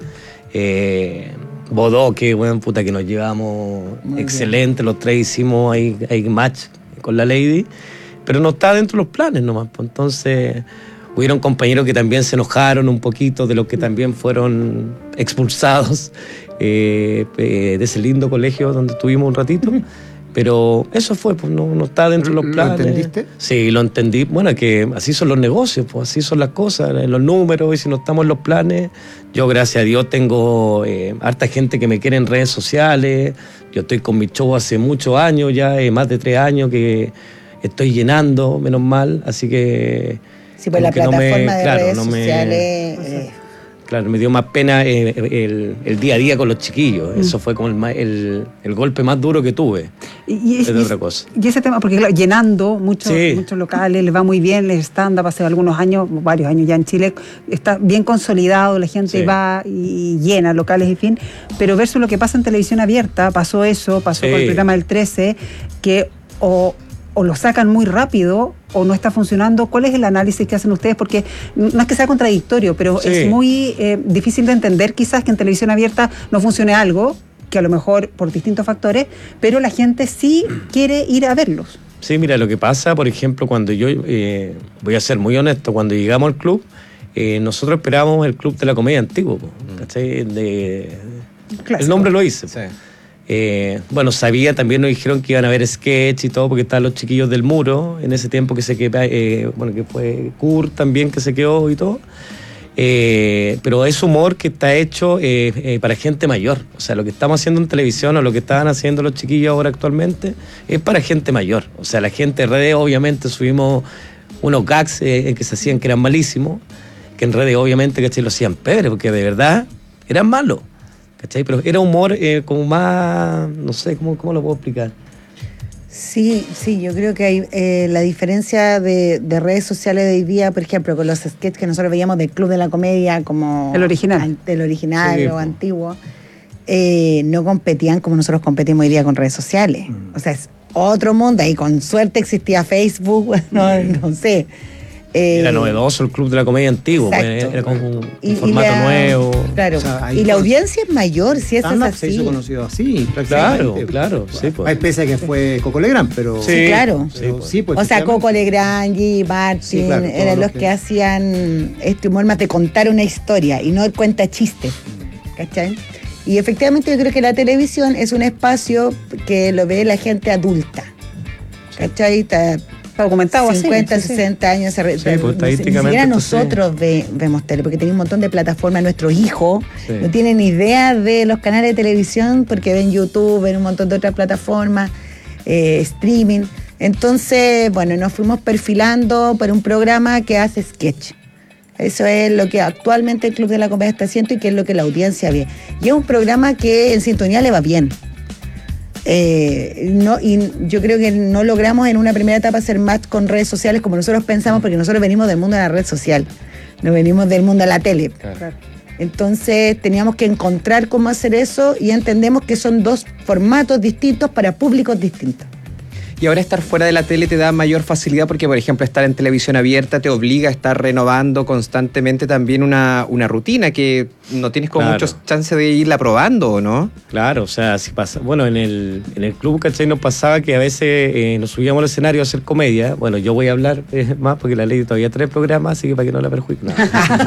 Bodoque, bueno, puta que nos llevamos muy excelente. Bien. Los tres hicimos ahí match con la Lady. Pero no está dentro de los planes nomás. Pues. Entonces, hubieron compañeros que también se enojaron un poquito de los que también fueron expulsados de ese lindo colegio donde estuvimos un ratito. Pero eso fue, pues no está dentro de los planes. ¿Lo entendiste? Sí, lo entendí. Bueno, que así son los negocios, pues así son las cosas, los números, y si no estamos en los planes, yo gracias a Dios tengo harta gente que me quiere en redes sociales. Yo estoy con mi show hace muchos años ya, más de 3 años que estoy llenando, menos mal, así que... Sí, pues la plataforma de redes sociales... Claro, me dio más pena el día a día con los chiquillos. Eso fue como el golpe más duro que tuve. Y otra cosa. Y ese tema, porque claro, llenando muchos locales, les va muy bien, el stand-up hace varios años ya en Chile, está bien consolidado, la gente va y llena locales, en fin. Pero versus lo que pasa en televisión abierta, pasó con el programa del 13, que o lo sacan muy rápido o no está funcionando. ¿Cuál es el análisis que hacen ustedes? Porque no es que sea contradictorio, pero es muy difícil de entender quizás que en televisión abierta no funcione algo, que a lo mejor por distintos factores, pero la gente sí quiere ir a verlos. Sí, mira, lo que pasa, por ejemplo, cuando yo, voy a ser muy honesto, cuando llegamos al club, nosotros esperábamos el Club de la Comedia antiguo, ¿cachai? El nombre lo hice. Sí. Bueno, sabía, también nos dijeron que iban a haber sketch y todo, porque estaban los chiquillos del muro, en ese tiempo que que fue Kurt también que se quedó y todo. Pero es humor que está hecho para gente mayor. O sea, lo que estamos haciendo en televisión o lo que estaban haciendo los chiquillos ahora actualmente es para gente mayor. O sea, la gente de redes, obviamente, subimos unos gags que se hacían que eran malísimos, que en redes, obviamente, ¿cachai? Lo hacían pebre, porque de verdad eran malos. ¿Cachai? Pero era humor como más, no sé, ¿cómo lo puedo explicar? Sí, yo creo que hay la diferencia de redes sociales de hoy día, por ejemplo, con los sketches que nosotros veíamos del Club de la Comedia, como el original o antiguo, no competían como nosotros competimos hoy día con redes sociales. O sea, es otro mundo, y con suerte existía Facebook, no sé. Era novedoso el Club de la Comedia antiguo, era como un formato nuevo. Claro, o sea, y la audiencia es mayor, si eso es así. Se hizo conocido así, prácticamente. Claro, sí, pues. Hay pese a que fue Coco Legrand, pero... Sí, claro. Sí, pues, o sea, Coco Legrand y Martin eran los que hacían este humor más de contar una historia y no el cuenta chistes, ¿cachai? Y efectivamente yo creo que la televisión es un espacio que lo ve la gente adulta, ¿cachai? Está documentado 50, 60 años. Pues, ni siquiera nosotros vemos tele, porque tenemos un montón de plataformas. Nuestros hijos no tienen ni idea de los canales de televisión porque ven YouTube, ven un montón de otras plataformas, streaming. Entonces, bueno, nos fuimos perfilando para un programa que hace sketch. Eso es lo que actualmente el Club de la Comedia está haciendo y que es lo que la audiencia ve. Y es un programa que en sintonía le va bien. Y yo creo que no logramos en una primera etapa hacer match con redes sociales como nosotros pensamos, porque nosotros venimos del mundo de la red social, no venimos del mundo de la tele. Claro. Entonces teníamos que encontrar cómo hacer eso y entendemos que son 2 formatos distintos para públicos distintos. Y ahora estar fuera de la tele te da mayor facilidad porque, por ejemplo, estar en televisión abierta te obliga a estar renovando constantemente también una rutina que no tienes como muchos chances de irla probando, ¿no? Claro, o sea, si pasa. Bueno, en el club, ¿cachai? Nos pasaba que a veces nos subíamos al escenario a hacer comedia. Bueno, yo voy a hablar más porque la ley todavía 3 programas, así que para que no la perjuique. No.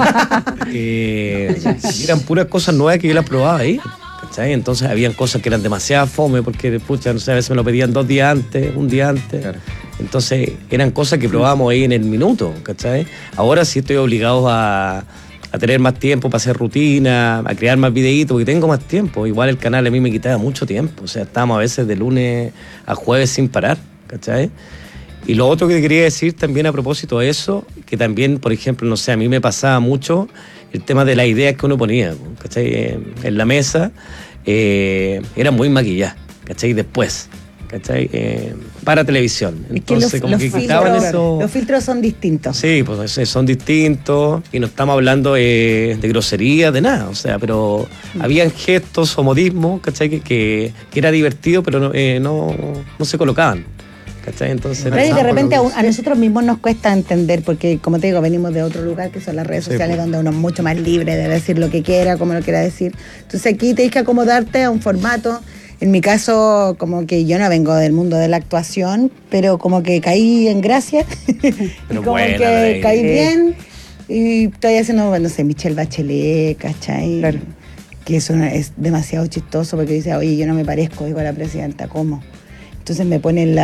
Eran puras cosas nuevas que yo las probaba ahí. ¿Cachai? Entonces habían cosas que eran demasiado fome porque, pucha, no sé, a veces me lo pedían 2 días antes, un día antes. Claro. Entonces eran cosas que probábamos ahí en el minuto, ¿cachai? Ahora sí estoy obligado a tener más tiempo para hacer rutina, a crear más videitos, porque tengo más tiempo. Igual el canal a mí me quitaba mucho tiempo, o sea, estábamos a veces de lunes a jueves sin parar, ¿cachai? Y lo otro que quería decir también a propósito de eso, que también, por ejemplo, no sé, a mí me pasaba mucho el tema de las ideas que uno ponía, ¿cachai? En la mesa, era muy maquillada, ¿cachai? Después, ¿cachai? Para televisión. Entonces, como que quitaban eso. Los filtros son distintos. Sí, pues son distintos y no estamos hablando de grosería, de nada, o sea, pero habían gestos o modismos, ¿cachai? Que era divertido, pero no se colocaban. ¿Cachai? Entonces, pero de repente a nosotros mismos nos cuesta entender, porque como te digo, venimos de otro lugar que son las redes sociales, donde uno es mucho más libre de decir lo que quiera, como lo quiera decir. Entonces aquí tienes que acomodarte a un formato. En mi caso, como que yo no vengo del mundo de la actuación, pero como que caí en gracia. Pero como que caí bien. Y estoy haciendo, no sé, Michelle Bachelet, ¿cachai? Claro. Que eso es demasiado chistoso porque dice, oye, yo no me parezco, digo a la presidenta, ¿cómo? Entonces me ponen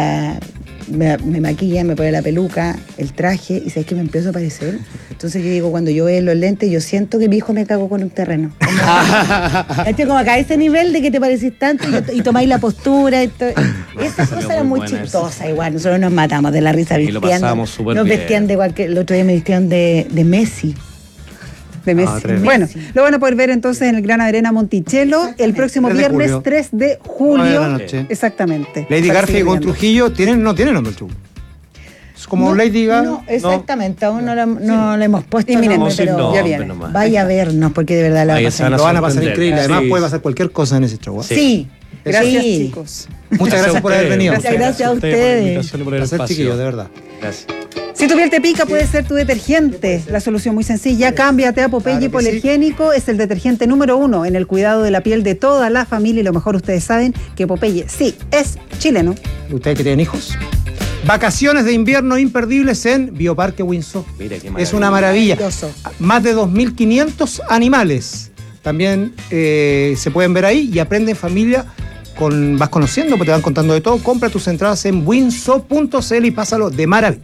me maquillan, me ponen la peluca, el traje, y ¿sabes qué me empiezo a parecer? Entonces yo digo, cuando yo veo los lentes, yo siento que mi hijo me cagó con un terreno. Como acá a ese nivel de que te parecís tanto y tomáis la postura. Esa cosa era muy chistosa igual. Nosotros nos matamos de la risa vistiendo. Y lo pasamos súper bien. Nos vestían de igual que el otro día me vestían de Messi. De Messi. Bueno, lo van a poder ver entonces en el Gran Arena Monticello el próximo viernes 3 de julio. Exactamente. Lady Garfield con Trujillo no tienen nombre el show. Es como Lady Gaga. No, exactamente, aún no le hemos puesto nombre, pero ya viene. Vaya a vernos, porque de verdad lo van a pasar increíble. Además puede pasar cualquier cosa en ese show. Sí. Gracias, chicos. Muchas gracias por haber venido. Muchas gracias a ustedes. Por el espacio, chiquillos, de verdad. Gracias. Si tu piel te pica, puede ser tu detergente. La solución muy sencilla, cámbiate a Popeye Hipoalergénico. Es el detergente número 1 en el cuidado de la piel de toda la familia. Y lo mejor, ustedes saben que Popeye sí es chileno. ¿Ustedes que tienen hijos? Vacaciones de invierno imperdibles en Bioparque Windsor. Mira qué maravilla. Es una maravilla. Más de 2.500 animales. También se pueden ver ahí y aprende en familia. Vas conociendo, porque te van contando de todo. Compra tus entradas en windsor.cl y pásalo de maravilla.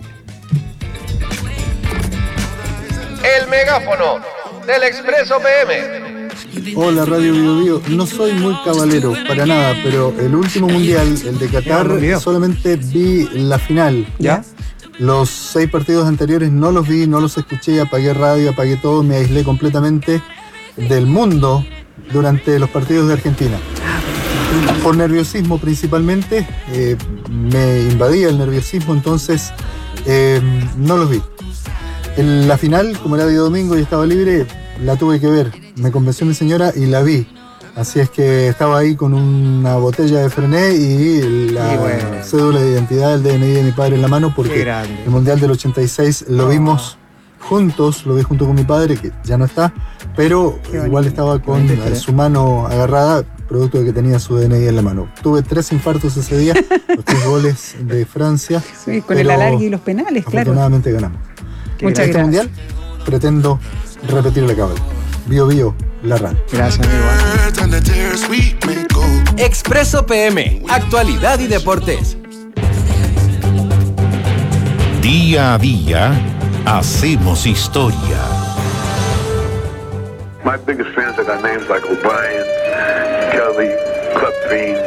El megáfono del Expreso PM. Hola Radio Bio Bio, no soy muy cabalero para nada, pero el último mundial, el de Qatar, solamente vi la final. ¿Ya? Los 6 partidos anteriores no los vi, no los escuché, apagué radio, apagué todo, me aislé completamente del mundo durante los partidos de Argentina. Por nerviosismo principalmente, me invadía el nerviosismo, entonces no los vi. En la final, como era día domingo y estaba libre, la tuve que ver. Me convenció mi señora y la vi. Así es que estaba ahí con una botella de Fernet y la cédula de identidad, el DNI de mi padre en la mano, porque el Mundial del 86 lo vimos juntos, lo vi junto con mi padre, que ya no está, pero igual estaba con su mano agarrada, producto de que tenía su DNI en la mano. Tuve 3 infartos ese día, los 3 goles de Francia. Sí, con el alargue y los penales, claro. Afortunadamente ganamos. Muchas gracias. Mundial pretendo repetir la cábala. Bio Bio, la RAN. Gracias, amigo. Expreso PM, actualidad y deportes. Día a día, hacemos historia. My biggest fans are names like O'Brien, Kelly, Clubfiend,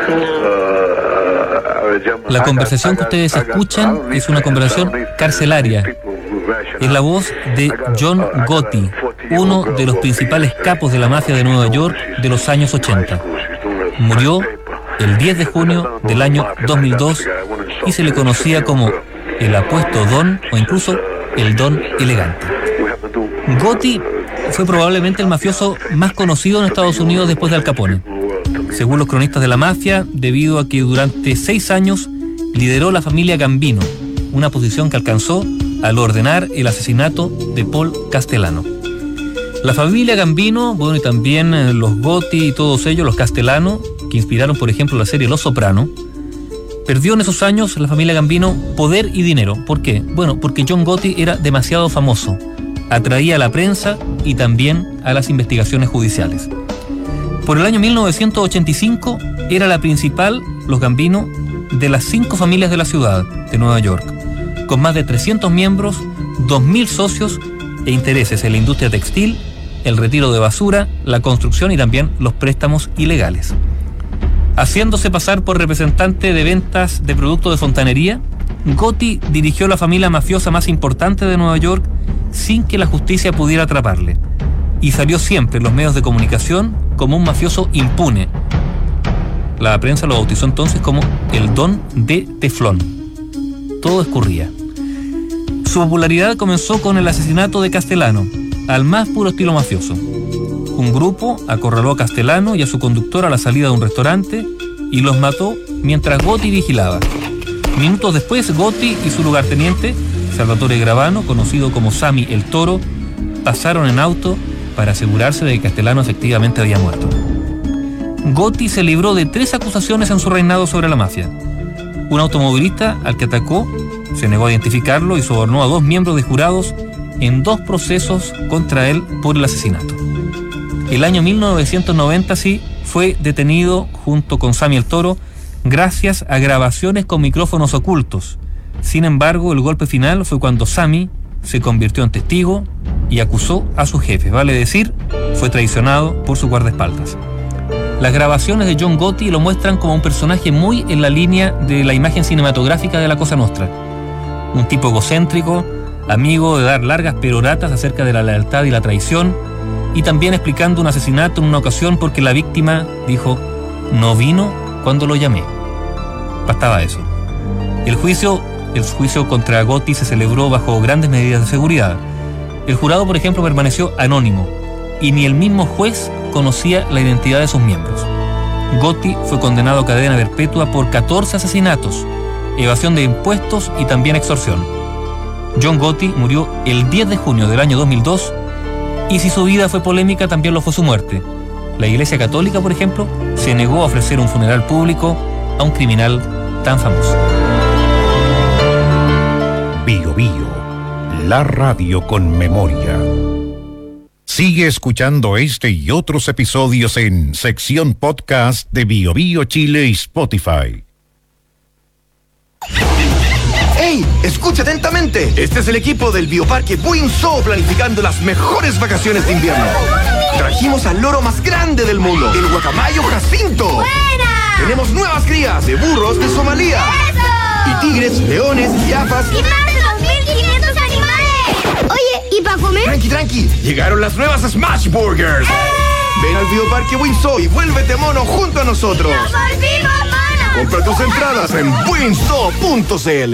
La conversación que ustedes escuchan es una conversación carcelaria. Es la voz de John Gotti, uno de los principales capos de la mafia de Nueva York de los años 80. Murió el 10 de junio del año 2002 y se le conocía como el apuesto Don o incluso el Don elegante. Gotti fue probablemente el mafioso más conocido en Estados Unidos después de Al Capone, según los cronistas de la mafia, debido a que durante 6 años lideró la familia Gambino, una posición que alcanzó al ordenar el asesinato de Paul Castellano. La familia Gambino, bueno, y también los Gotti y todos ellos, los Castellano, que inspiraron, por ejemplo, la serie Los Soprano, perdió en esos años la familia Gambino poder y dinero. ¿Por qué? Bueno, porque John Gotti era demasiado famoso, atraía a la prensa y también a las investigaciones judiciales. Por el año 1985 era la principal, los Gambino, de las 5 familias de la ciudad de Nueva York, con más de 300 miembros, 2.000 socios e intereses en la industria textil, el retiro de basura, la construcción y también los préstamos ilegales. Haciéndose pasar por representante de ventas de productos de fontanería, Gotti dirigió la familia mafiosa más importante de Nueva York sin que la justicia pudiera atraparle, y salió siempre en los medios de comunicación como un mafioso impune. La prensa lo bautizó entonces como el Don de Teflón. Todo escurría. Su popularidad comenzó con el asesinato de Castellano, al más puro estilo mafioso. Un grupo acorraló a Castellano y a su conductor a la salida de un restaurante y los mató mientras Gotti vigilaba. Minutos después, Gotti y su lugarteniente, Salvatore Gravano, conocido como Sammy el Toro, pasaron en auto para asegurarse de que Castellano efectivamente había muerto. Gotti se libró de 3 acusaciones en su reinado sobre la mafia. Un automovilista al que atacó se negó a identificarlo y sobornó a 2 miembros de jurados en 2 procesos contra él por el asesinato. El año 1990 sí fue detenido junto con Sammy el Toro gracias a grabaciones con micrófonos ocultos. Sin embargo, el golpe final fue cuando Sammy se convirtió en testigo y acusó a sus jefes, vale decir, fue traicionado por su guardaespaldas. Las grabaciones de John Gotti lo muestran como un personaje muy en la línea de la imagen cinematográfica de la Cosa Nostra. Un tipo egocéntrico, amigo de dar largas peroratas acerca de la lealtad y la traición, y también explicando un asesinato en una ocasión porque la víctima dijo, no vino cuando lo llamé. Bastaba eso. El juicio contra Gotti se celebró bajo grandes medidas de seguridad. El jurado, por ejemplo, permaneció anónimo y ni el mismo juez conocía la identidad de sus miembros. Gotti fue condenado a cadena perpetua por 14 asesinatos, evasión de impuestos y también extorsión. John Gotti murió el 10 de junio del año 2002 y si su vida fue polémica, también lo fue su muerte. La Iglesia Católica, por ejemplo, se negó a ofrecer un funeral público a un criminal tan famoso. Bio Bio, la radio con memoria. Sigue escuchando este y otros episodios en sección podcast de Bio Bio Chile y Spotify. ¡Ey! Escucha atentamente. Este es el equipo del Bioparque Buinzó planificando las mejores vacaciones de invierno. Trajimos al loro más grande del mundo, el guacamayo Jacinto. ¡Buena! Tenemos nuevas crías de burros de Somalia. ¡Eso! Y tigres, leones, jirafas. ¡Y más de 2.500 animales! Oye, ¿y para comer? Tranqui. Llegaron las nuevas Smash Burgers. Ven al Bioparque Buinzó y vuélvete mono junto a nosotros. ¡Nos volvimos monos! Compra tus entradas en buinzó.cl.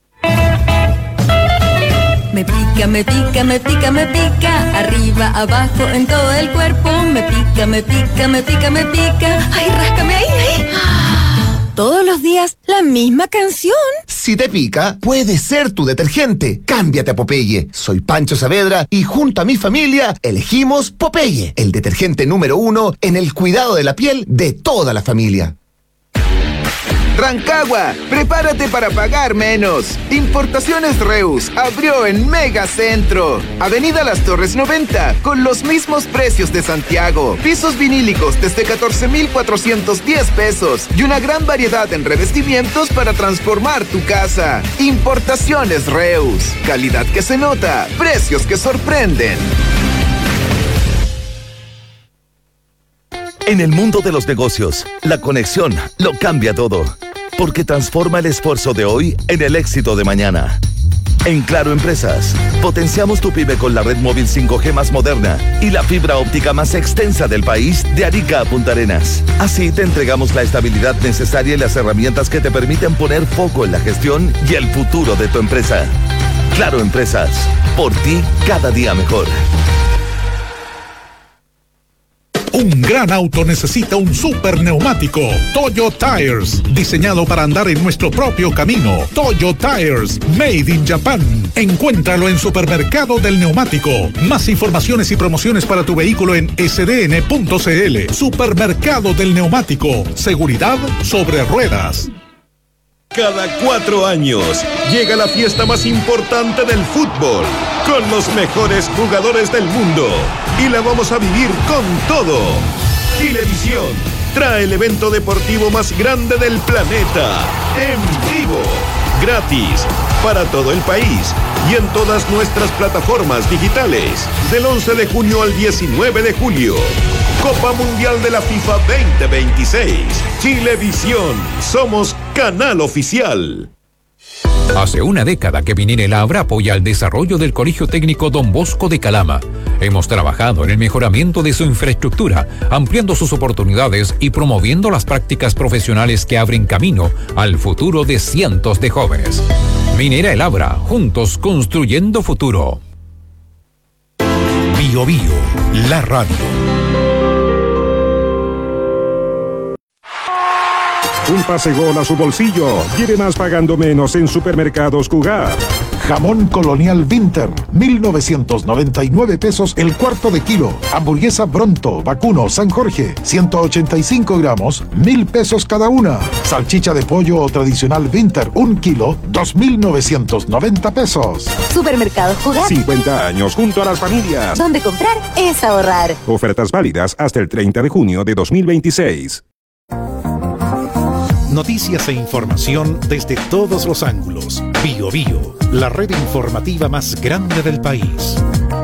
Me pica, me pica, me pica, me pica, arriba, abajo, en todo el cuerpo. Me pica, me pica, me pica, me pica. Ay, ráscame ahí. Todos los días, la misma canción. Si te pica, puede ser tu detergente. Cámbiate a Popeye. Soy Pancho Saavedra y junto a mi familia elegimos Popeye, el detergente número 1 en el cuidado de la piel de toda la familia. Rancagua, prepárate para pagar menos. Importaciones Reus abrió en Megacentro. Avenida Las Torres 90, con los mismos precios de Santiago. Pisos vinílicos desde 14,410 pesos y una gran variedad en revestimientos para transformar tu casa. Importaciones Reus, calidad que se nota, precios que sorprenden. En el mundo de los negocios, la conexión lo cambia todo, porque transforma el esfuerzo de hoy en el éxito de mañana. En Claro Empresas, potenciamos tu pyme con la red móvil 5G más moderna y la fibra óptica más extensa del país de Arica a Punta Arenas. Así te entregamos la estabilidad necesaria y las herramientas que te permiten poner foco en la gestión y el futuro de tu empresa. Claro Empresas, por ti cada día mejor. Un gran auto necesita un super neumático. Toyo Tires, diseñado para andar en nuestro propio camino. Toyo Tires, made in Japan. Encuéntralo en Supermercado del Neumático. Más informaciones y promociones para tu vehículo en sdn.cl. Supermercado del Neumático. Seguridad sobre ruedas. Cada 4 años llega la fiesta más importante del fútbol, con los mejores jugadores del mundo, y la vamos a vivir con todo. Chilevisión trae el evento deportivo más grande del planeta, en vivo, gratis, para todo el país y en todas nuestras plataformas digitales, del 11 de junio al 19 de julio. Copa Mundial de la FIFA 2026. Chilevisión. Somos canal oficial. Hace una década que Minera El Abra apoya el desarrollo del Colegio Técnico Don Bosco de Calama. Hemos trabajado en el mejoramiento de su infraestructura, ampliando sus oportunidades y promoviendo las prácticas profesionales que abren camino al futuro de cientos de jóvenes. Minera El Abra, juntos construyendo futuro. Bio Bio, la radio. Un pase gol a su bolsillo. Lleve más pagando menos en Supermercados Cugat. Jamón Colonial Winter, 1,999 pesos el cuarto de kilo. Hamburguesa Bronto, vacuno, San Jorge, 185 gramos, 1,000 pesos cada una. Salchicha de pollo o tradicional Winter, 1 kilo, 2,990 pesos. Supermercados Cugat. 50 años junto a las familias. Donde comprar es ahorrar. Ofertas válidas hasta el 30 de junio de 2026. Noticias e información desde todos los ángulos. Bio Bio, la red informativa más grande del país.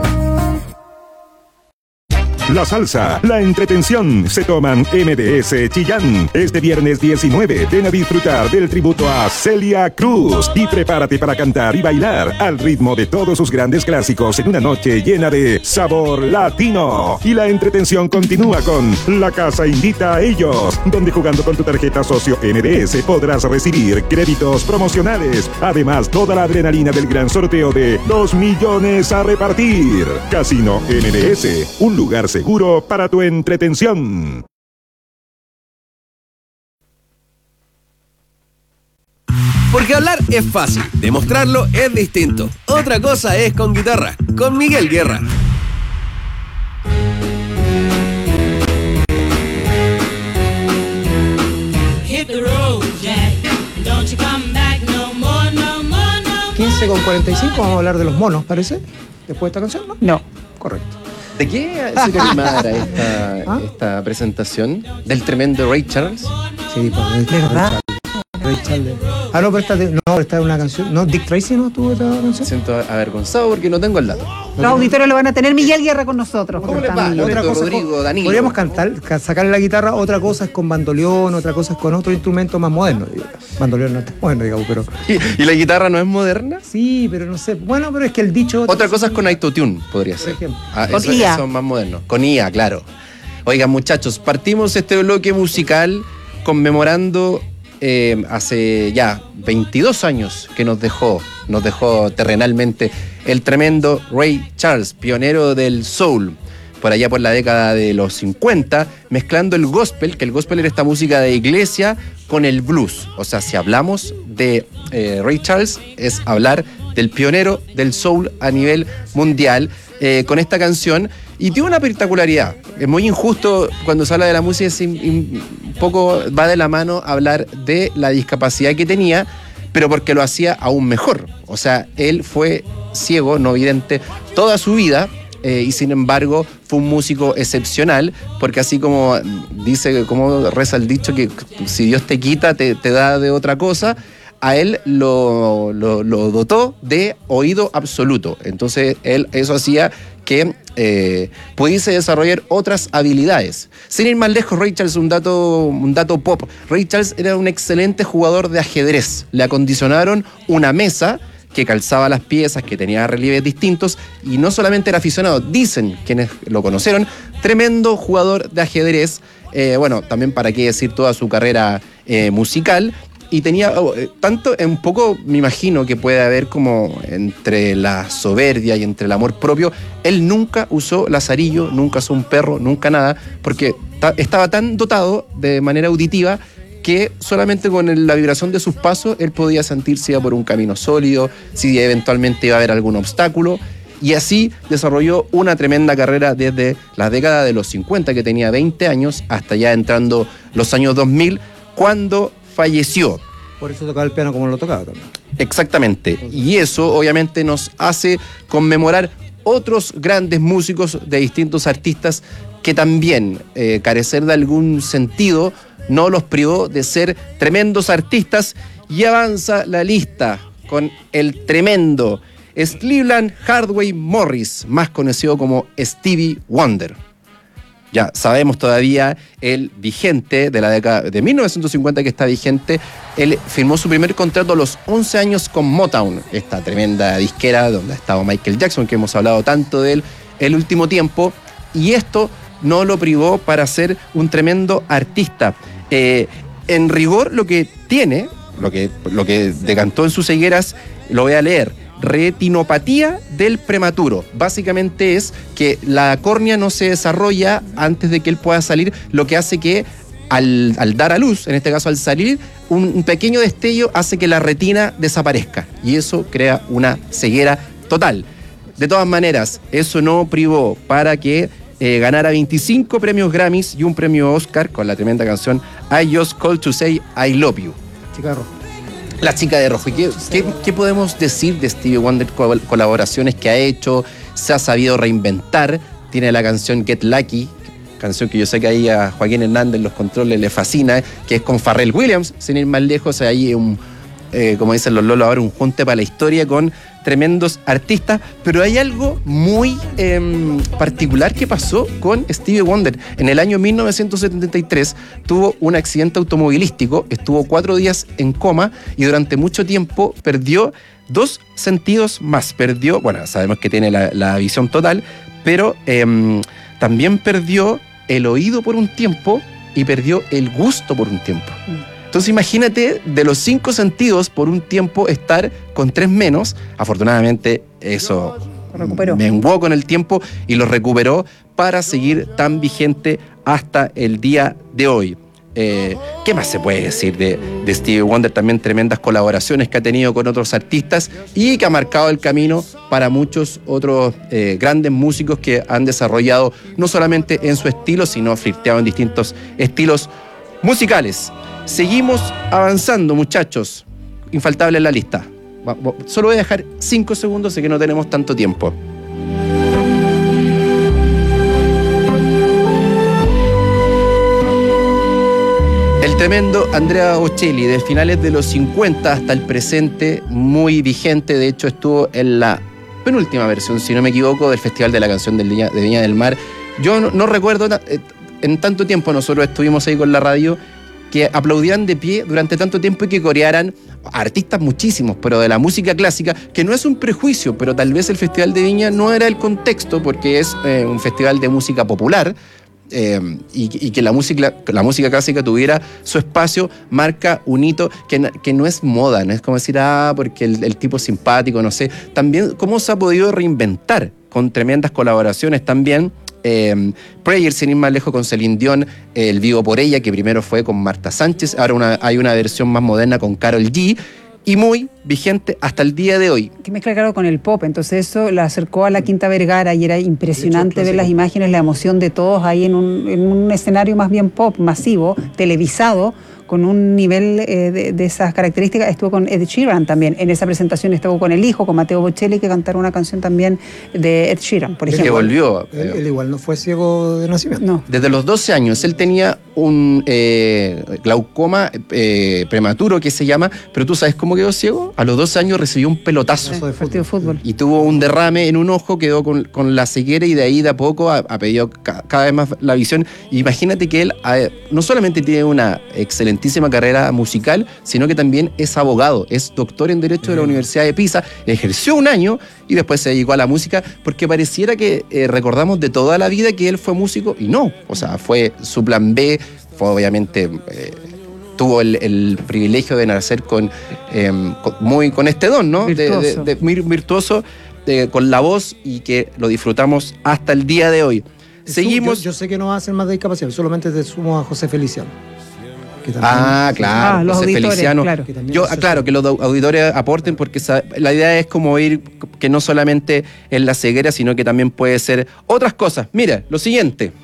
La salsa, la entretención, se toman MDS Chillán. Este viernes 19, ven a disfrutar del tributo a Celia Cruz y prepárate para cantar y bailar al ritmo de todos sus grandes clásicos en una noche llena de sabor latino. Y la entretención continúa con La Casa Invita a Ellos, donde jugando con tu tarjeta socio MDS podrás recibir créditos promocionales. Además, toda la adrenalina del gran sorteo de 2 millones a repartir. Casino MDS, un lugar seguro para tu entretención. Porque hablar es fácil, demostrarlo es distinto. Otra cosa es con guitarra, con Miguel Guerra. Hit the road, Jack. Don't you come back no more, no more, no more. 15:45, vamos a hablar de los monos, parece. Después de esta canción, ¿no? No. Correcto. ¿De qué se animada esta presentación? ¿Del tremendo Ray Charles? Sí, pues, ¿verdad? Ray Charles. Ah, no, pero esta es una canción. ¿No? ¿Dick Tracy no tuvo esta canción? Me siento avergonzado porque no tengo el dato. Los auditores lo van a tener Miguel Guerra con nosotros. ¿Cómo le va? Otra cosa Rodrigo, Danilo. Podríamos cantar, sacarle la guitarra, otra cosa es con bandoleón, otra cosa es con otro instrumento más moderno. Bandoleón no es moderno, digamos, pero... ¿Y la guitarra no es moderna? Sí, pero no sé. Bueno, pero es que el dicho... Otra cosa es con autotune, podría ser. Por ejemplo. Con IA. Son más modernos. Con IA, claro. Oigan, muchachos, partimos este bloque musical conmemorando hace ya 22 años que nos dejó terrenalmente el tremendo Ray Charles, pionero del soul, por allá por la década de los 50, mezclando el gospel, que el gospel era esta música de iglesia, con el blues. O sea, si hablamos de Ray Charles, es hablar del pionero del soul a nivel mundial, con esta canción. Y tiene una particularidad, es muy injusto cuando se habla de la música, un poco va de la mano hablar de la discapacidad que tenía, pero porque lo hacía aún mejor. O sea, él fue ciego, no vidente, toda su vida, y sin embargo fue un músico excepcional, porque así como dice, como reza el dicho, que si Dios te quita, te da de otra cosa, a él lo dotó de oído absoluto. Entonces eso hacía que pudiese desarrollar otras habilidades. Sin ir más lejos, Ray Charles, un dato pop. Ray Charles era un excelente jugador de ajedrez. Le acondicionaron una mesa que calzaba las piezas, que tenía relieves distintos, y no solamente era aficionado, dicen quienes lo conocieron, tremendo jugador de ajedrez. Bueno, también para qué decir toda su carrera musical. Y tenía tanto, un poco me imagino que puede haber como entre la soberbia y entre el amor propio, él nunca usó lazarillo, nunca usó un perro, nunca nada, porque estaba tan dotado de manera auditiva que solamente con la vibración de sus pasos él podía sentirse por un camino sólido, si eventualmente iba a haber algún obstáculo, y así desarrolló una tremenda carrera desde la década de los 50, que tenía 20 años, hasta ya entrando los años 2000, cuando falleció. Por eso tocaba el piano como lo tocaba también. Exactamente. Y eso obviamente nos hace conmemorar otros grandes músicos de distintos artistas que también, carecer de algún sentido, no los privó de ser tremendos artistas. Y avanza la lista con el tremendo Cleveland Hardway Morris, más conocido como Stevie Wonder. ya sabemos todavía, el vigente de la década de 1950 que está vigente, él firmó su primer contrato a los 11 años con Motown, esta tremenda disquera donde ha estado Michael Jackson, que hemos hablado tanto de él el último tiempo, y esto no lo privó para ser un tremendo artista. En rigor, lo que tiene, lo que decantó en sus cegueras, lo voy a leer: retinopatía del prematuro. Básicamente es que la córnea no se desarrolla antes de que él pueda salir, lo que hace que al dar a luz, en este caso al salir, un pequeño destello hace que la retina desaparezca, y eso crea una ceguera total. De todas maneras, eso no privó para que ganara 25 premios Grammys y un premio Oscar con la tremenda canción I Just Called to Say I Love You. Chica de rojo. La chica de rojo. ¿Y qué podemos decir de Stevie Wonder? Colaboraciones que ha hecho, se ha sabido reinventar. Tiene la canción Get Lucky, canción que yo sé que ahí a Joaquín Hernández en los controles le fascina, que es con Pharrell Williams, sin ir más lejos. Ahí como dicen los lolos ahora, un junte para la historia con tremendos artistas, pero hay algo muy particular que pasó con Stevie Wonder. En el año 1973 tuvo un accidente automovilístico, estuvo 4 días en coma y durante mucho tiempo perdió 2 sentidos más. Sabemos que tiene la visión total, pero también perdió el oído por un tiempo y perdió el gusto por un tiempo. Entonces imagínate, de los 5 sentidos por un tiempo estar con 3 menos. Afortunadamente eso menguó con el tiempo y lo recuperó para seguir tan vigente hasta el día de hoy. ¿Qué más se puede decir de Stevie Wonder? También tremendas colaboraciones que ha tenido con otros artistas y que ha marcado el camino para muchos otros grandes músicos que han desarrollado no solamente en su estilo, sino flirteado en distintos estilos musicales. Seguimos avanzando, muchachos. Infaltable en la lista. Solo voy a dejar 5 segundos, sé que no tenemos tanto tiempo. El tremendo Andrea Bocelli, de finales de los 50 hasta el presente, muy vigente. De hecho, estuvo en la penúltima versión, si no me equivoco, del Festival de la Canción de Viña del Mar. Yo no recuerdo, en tanto tiempo nosotros estuvimos ahí con la radio, que aplaudían de pie durante tanto tiempo y que corearan artistas muchísimos, pero de la música clásica, que no es un prejuicio, pero tal vez el Festival de Viña no era el contexto, porque es un festival de música popular, y que la música clásica tuviera su espacio, marca un hito que no es moda, no es como decir, porque el tipo es simpático, no sé. También cómo se ha podido reinventar con tremendas colaboraciones también. Prayer, sin ir más lejos, con Celine Dion, el Vivo por Ella, que primero fue con Marta Sánchez, ahora hay una versión más moderna con Karol G, y muy vigente hasta el día de hoy. Que mezcla claro con el pop, entonces eso la acercó a la Quinta Vergara y era impresionante ver las imágenes, la emoción de todos ahí en un escenario más bien pop, masivo, televisado, con un nivel de esas características. Estuvo con Ed Sheeran también. En esa presentación estuvo con el hijo, con Matteo Bocelli, que cantaron una canción también de Ed Sheeran, por ejemplo. Que volvió. Él igual no fue ciego de nacimiento. No. Desde los 12 años. Él tenía un glaucoma prematuro, que se llama, pero ¿tú sabes cómo quedó ciego? A los 12 años recibió un pelotazo. De partido de fútbol. Y tuvo un derrame en un ojo, quedó con la ceguera y de ahí de a poco ha perdido cada vez más la visión. Imagínate que él no solamente tiene una excelentísima carrera musical, sino que también es abogado, es doctor en Derecho de la Universidad de Pisa, ejerció un año y después se dedicó a la música, porque pareciera que recordamos de toda la vida que él fue músico, y no, o sea, fue su plan B, fue obviamente... tuvo el privilegio de nacer con este don, ¿no? Virtuoso. Muy virtuoso, con la voz, y que lo disfrutamos hasta el día de hoy. Seguimos. Yo sé que no va a ser más de discapacidad, solamente te sumo a José Feliciano. Claro, los José auditores, Feliciano. claro. Claro, que los auditores aporten, porque la idea es como ir, que no solamente es la ceguera, sino que también puede ser otras cosas. Mira, lo siguiente.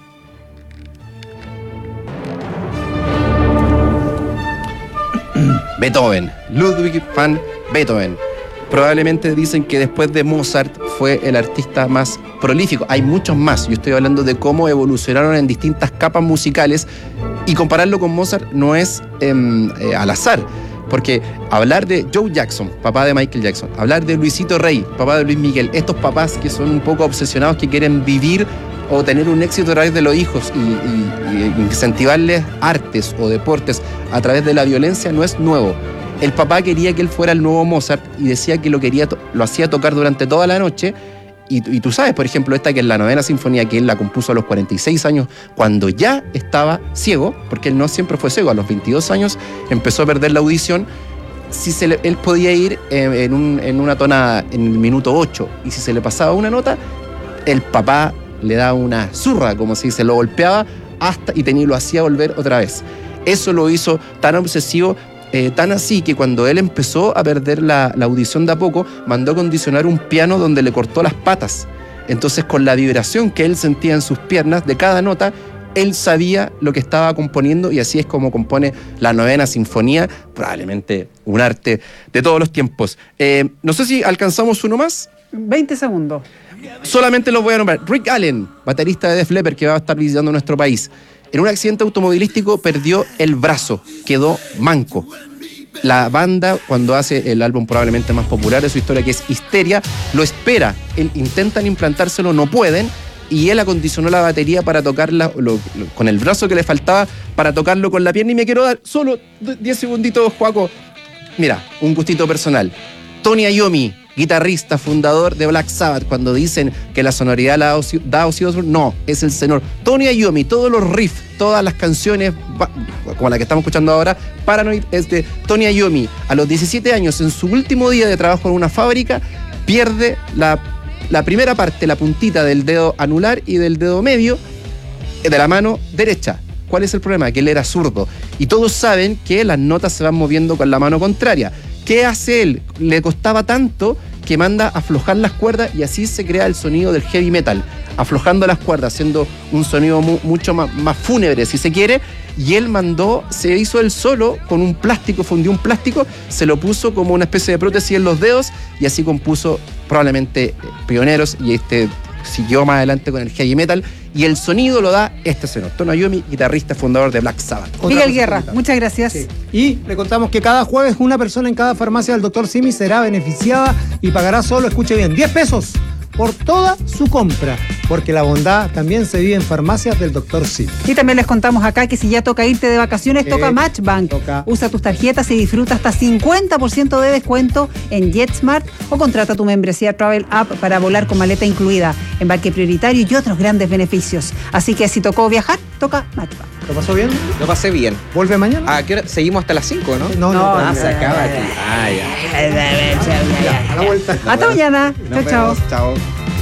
Beethoven, Ludwig van Beethoven. Probablemente dicen que después de Mozart fue el artista más prolífico. Hay muchos más. Yo estoy hablando de cómo evolucionaron en distintas capas musicales, y compararlo con Mozart no es al azar. Porque hablar de Joe Jackson, papá de Michael Jackson, hablar de Luisito Rey, papá de Luis Miguel, estos papás que son un poco obsesionados, que quieren vivir o tener un éxito a través de los hijos y incentivarles artes o deportes a través de la violencia no es nuevo. El papá quería que él fuera el nuevo Mozart y decía que lo hacía tocar durante toda la noche. Y tú sabes, por ejemplo, esta que es la 9ª sinfonía, que él la compuso a los 46 años, cuando ya estaba ciego, porque él no siempre fue ciego, a los 22 años empezó a perder la audición. Él podía ir en una tonada en el minuto 8, y si se le pasaba una nota, el papá le daba una zurra, como si se lo golpeaba, y lo hacía volver otra vez. Eso lo hizo tan obsesivo, tan así que cuando él empezó a perder la audición de a poco, mandó a condicionar un piano donde le cortó las patas. Entonces, con la vibración que él sentía en sus piernas de cada nota, él sabía lo que estaba componiendo, y así es como compone la 9ª sinfonía, probablemente un arte de todos los tiempos. No sé si alcanzamos uno más. 20 segundos. Solamente los voy a nombrar. Rick Allen, baterista de Def Leppard, que va a estar visitando nuestro país. En un accidente automovilístico perdió el brazo, quedó manco. La banda, cuando hace el álbum probablemente más popular de su historia, que es Histeria, lo espera. Intentan implantárselo, no pueden, y él acondicionó la batería para tocarla con el brazo que le faltaba, para tocarlo con la pierna. Y me quiero dar solo 10 segunditos, Joaco. Mira, un gustito personal. Tony Iommi, guitarrista, fundador de Black Sabbath, cuando dicen que la sonoridad la da Ozzy Osbourne, no, es el señor Tony Iommi. Todos los riffs, todas las canciones, como la que estamos escuchando ahora, Paranoid, es de Tony Iommi. A los 17 años, en su último día de trabajo en una fábrica, pierde la primera parte, la puntita del dedo anular y del dedo medio de la mano derecha. ¿Cuál es el problema? Que él era zurdo. Y todos saben que las notas se van moviendo con la mano contraria. ¿Qué hace él? Le costaba tanto que manda a aflojar las cuerdas, y así se crea el sonido del heavy metal, aflojando las cuerdas, haciendo un sonido mucho más fúnebre, si se quiere. Y él se hizo él solo con un plástico, fundió un plástico, se lo puso como una especie de prótesis en los dedos, y así compuso probablemente Pioneros, y siguió más adelante con el heavy metal, y el sonido lo da este señor, Tony Iommi, guitarrista fundador de Black Sabbath. Miguel Guerra, muchas gracias. Sí. Y le contamos que cada jueves una persona en cada farmacia del Dr. Simi será beneficiada y pagará solo, escuche bien, 10 pesos por toda su compra, porque la bondad también se vive en farmacias del Dr. Simi. Y también les contamos acá que si ya toca irte de vacaciones, toca Matchbank. Usa tus tarjetas y disfruta hasta 50% de descuento en JetSmart, o contrata tu membresía Travel App para volar con maleta incluida, embarque prioritario y otros grandes beneficios. Así que si tocó viajar, toca Matchbank. ¿Lo pasó bien? Lo pasé bien. ¿Vuelve mañana? ¿A qué hora? Seguimos hasta las 5, ¿no? No, se acaba aquí. A la vuelta. Hasta mañana. Chao. Chao.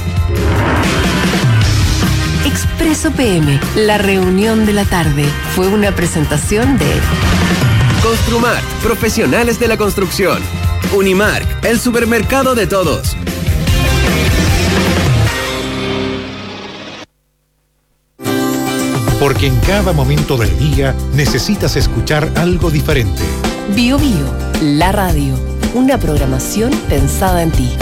Expreso PM, la reunión de la tarde, fue una presentación de Construmart, profesionales de la construcción. Unimark, el supermercado de todos. Porque en cada momento del día necesitas escuchar algo diferente. Bio Bio, la radio, una programación pensada en ti.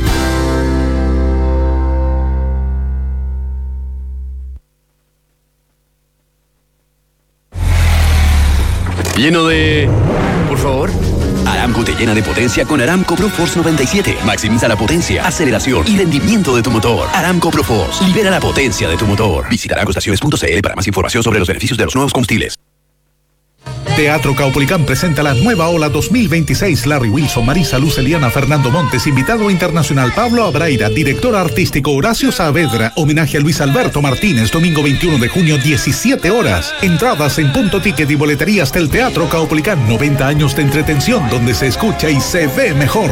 Lleno de... Por favor. Aramco te llena de potencia con Aramco ProForce 97. Maximiza la potencia, aceleración y rendimiento de tu motor. Aramco ProForce. Libera la potencia de tu motor. Visita aramcoestaciones.cl para más información sobre los beneficios de los nuevos combustibles. Teatro Caupolicán presenta la nueva ola 2026. Larry Wilson, Marisa Luz, Eliana, Fernando Montes, invitado internacional Pablo Abraira, director artístico Horacio Saavedra, homenaje a Luis Alberto Martínez, domingo 21 de junio, 17 horas. Entradas en Punto Ticket y boleterías del Teatro Caupolicán. 90 años de entretención donde se escucha y se ve mejor.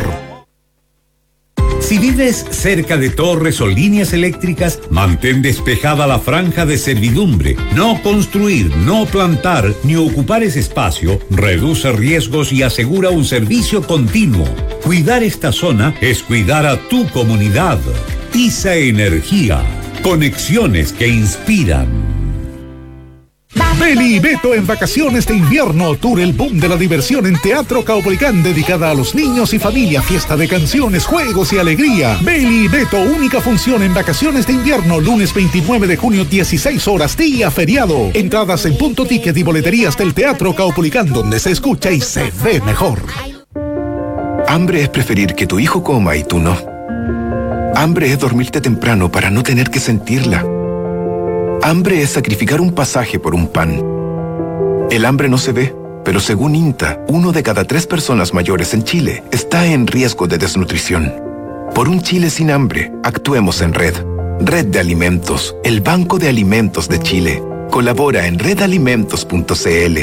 Si vives cerca de torres o líneas eléctricas, mantén despejada la franja de servidumbre. No construir, no plantar, ni ocupar ese espacio reduce riesgos y asegura un servicio continuo. Cuidar esta zona es cuidar a tu comunidad. ISA Energía. Conexiones que inspiran. Beli y Beto en vacaciones de invierno. Tour El Boom de la Diversión en Teatro Caupolicán, dedicada a los niños y familia. Fiesta de canciones, juegos y alegría. Beli y Beto, única función en vacaciones de invierno. Lunes 29 de junio, 16 horas, día feriado. Entradas en Punto Ticket y boleterías del Teatro Caupolicán, donde se escucha y se ve mejor. Hambre es preferir que tu hijo coma y tú no. Hambre es dormirte temprano para no tener que sentirla. Hambre es sacrificar un pasaje por un pan. El hambre no se ve, pero según INTA, 1 de cada 3 personas mayores en Chile está en riesgo de desnutrición. Por un Chile sin hambre, actuemos en red. Red de Alimentos, el Banco de Alimentos de Chile. Colabora en redalimentos.cl.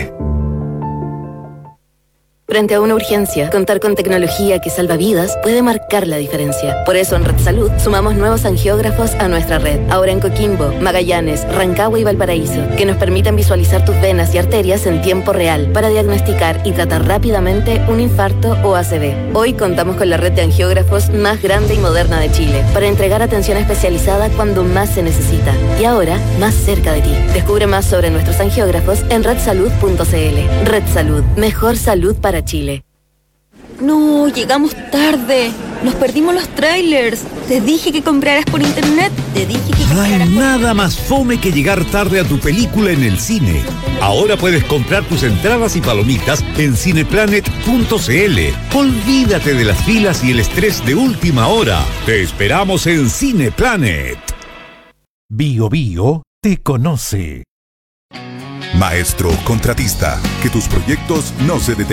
Frente a una urgencia, contar con tecnología que salva vidas puede marcar la diferencia. Por eso en Red Salud sumamos nuevos angiógrafos a nuestra red. Ahora en Coquimbo, Magallanes, Rancagua y Valparaíso, que nos permiten visualizar tus venas y arterias en tiempo real para diagnosticar y tratar rápidamente un infarto o ACV. Hoy contamos con la red de angiógrafos más grande y moderna de Chile para entregar atención especializada cuando más se necesita. Y ahora, más cerca de ti. Descubre más sobre nuestros angiógrafos en redsalud.cl. Red Salud. Mejor salud para Chile. No, llegamos tarde. Nos perdimos los trailers. Te dije que compraras por internet. Te dije que No hay nada más fome que llegar tarde a tu película en el cine. Ahora puedes comprar tus entradas y palomitas en cineplanet.cl. Olvídate de las filas y el estrés de última hora. Te esperamos en Cineplanet. Bio Bio te conoce. Maestro contratista, que tus proyectos no se detengan.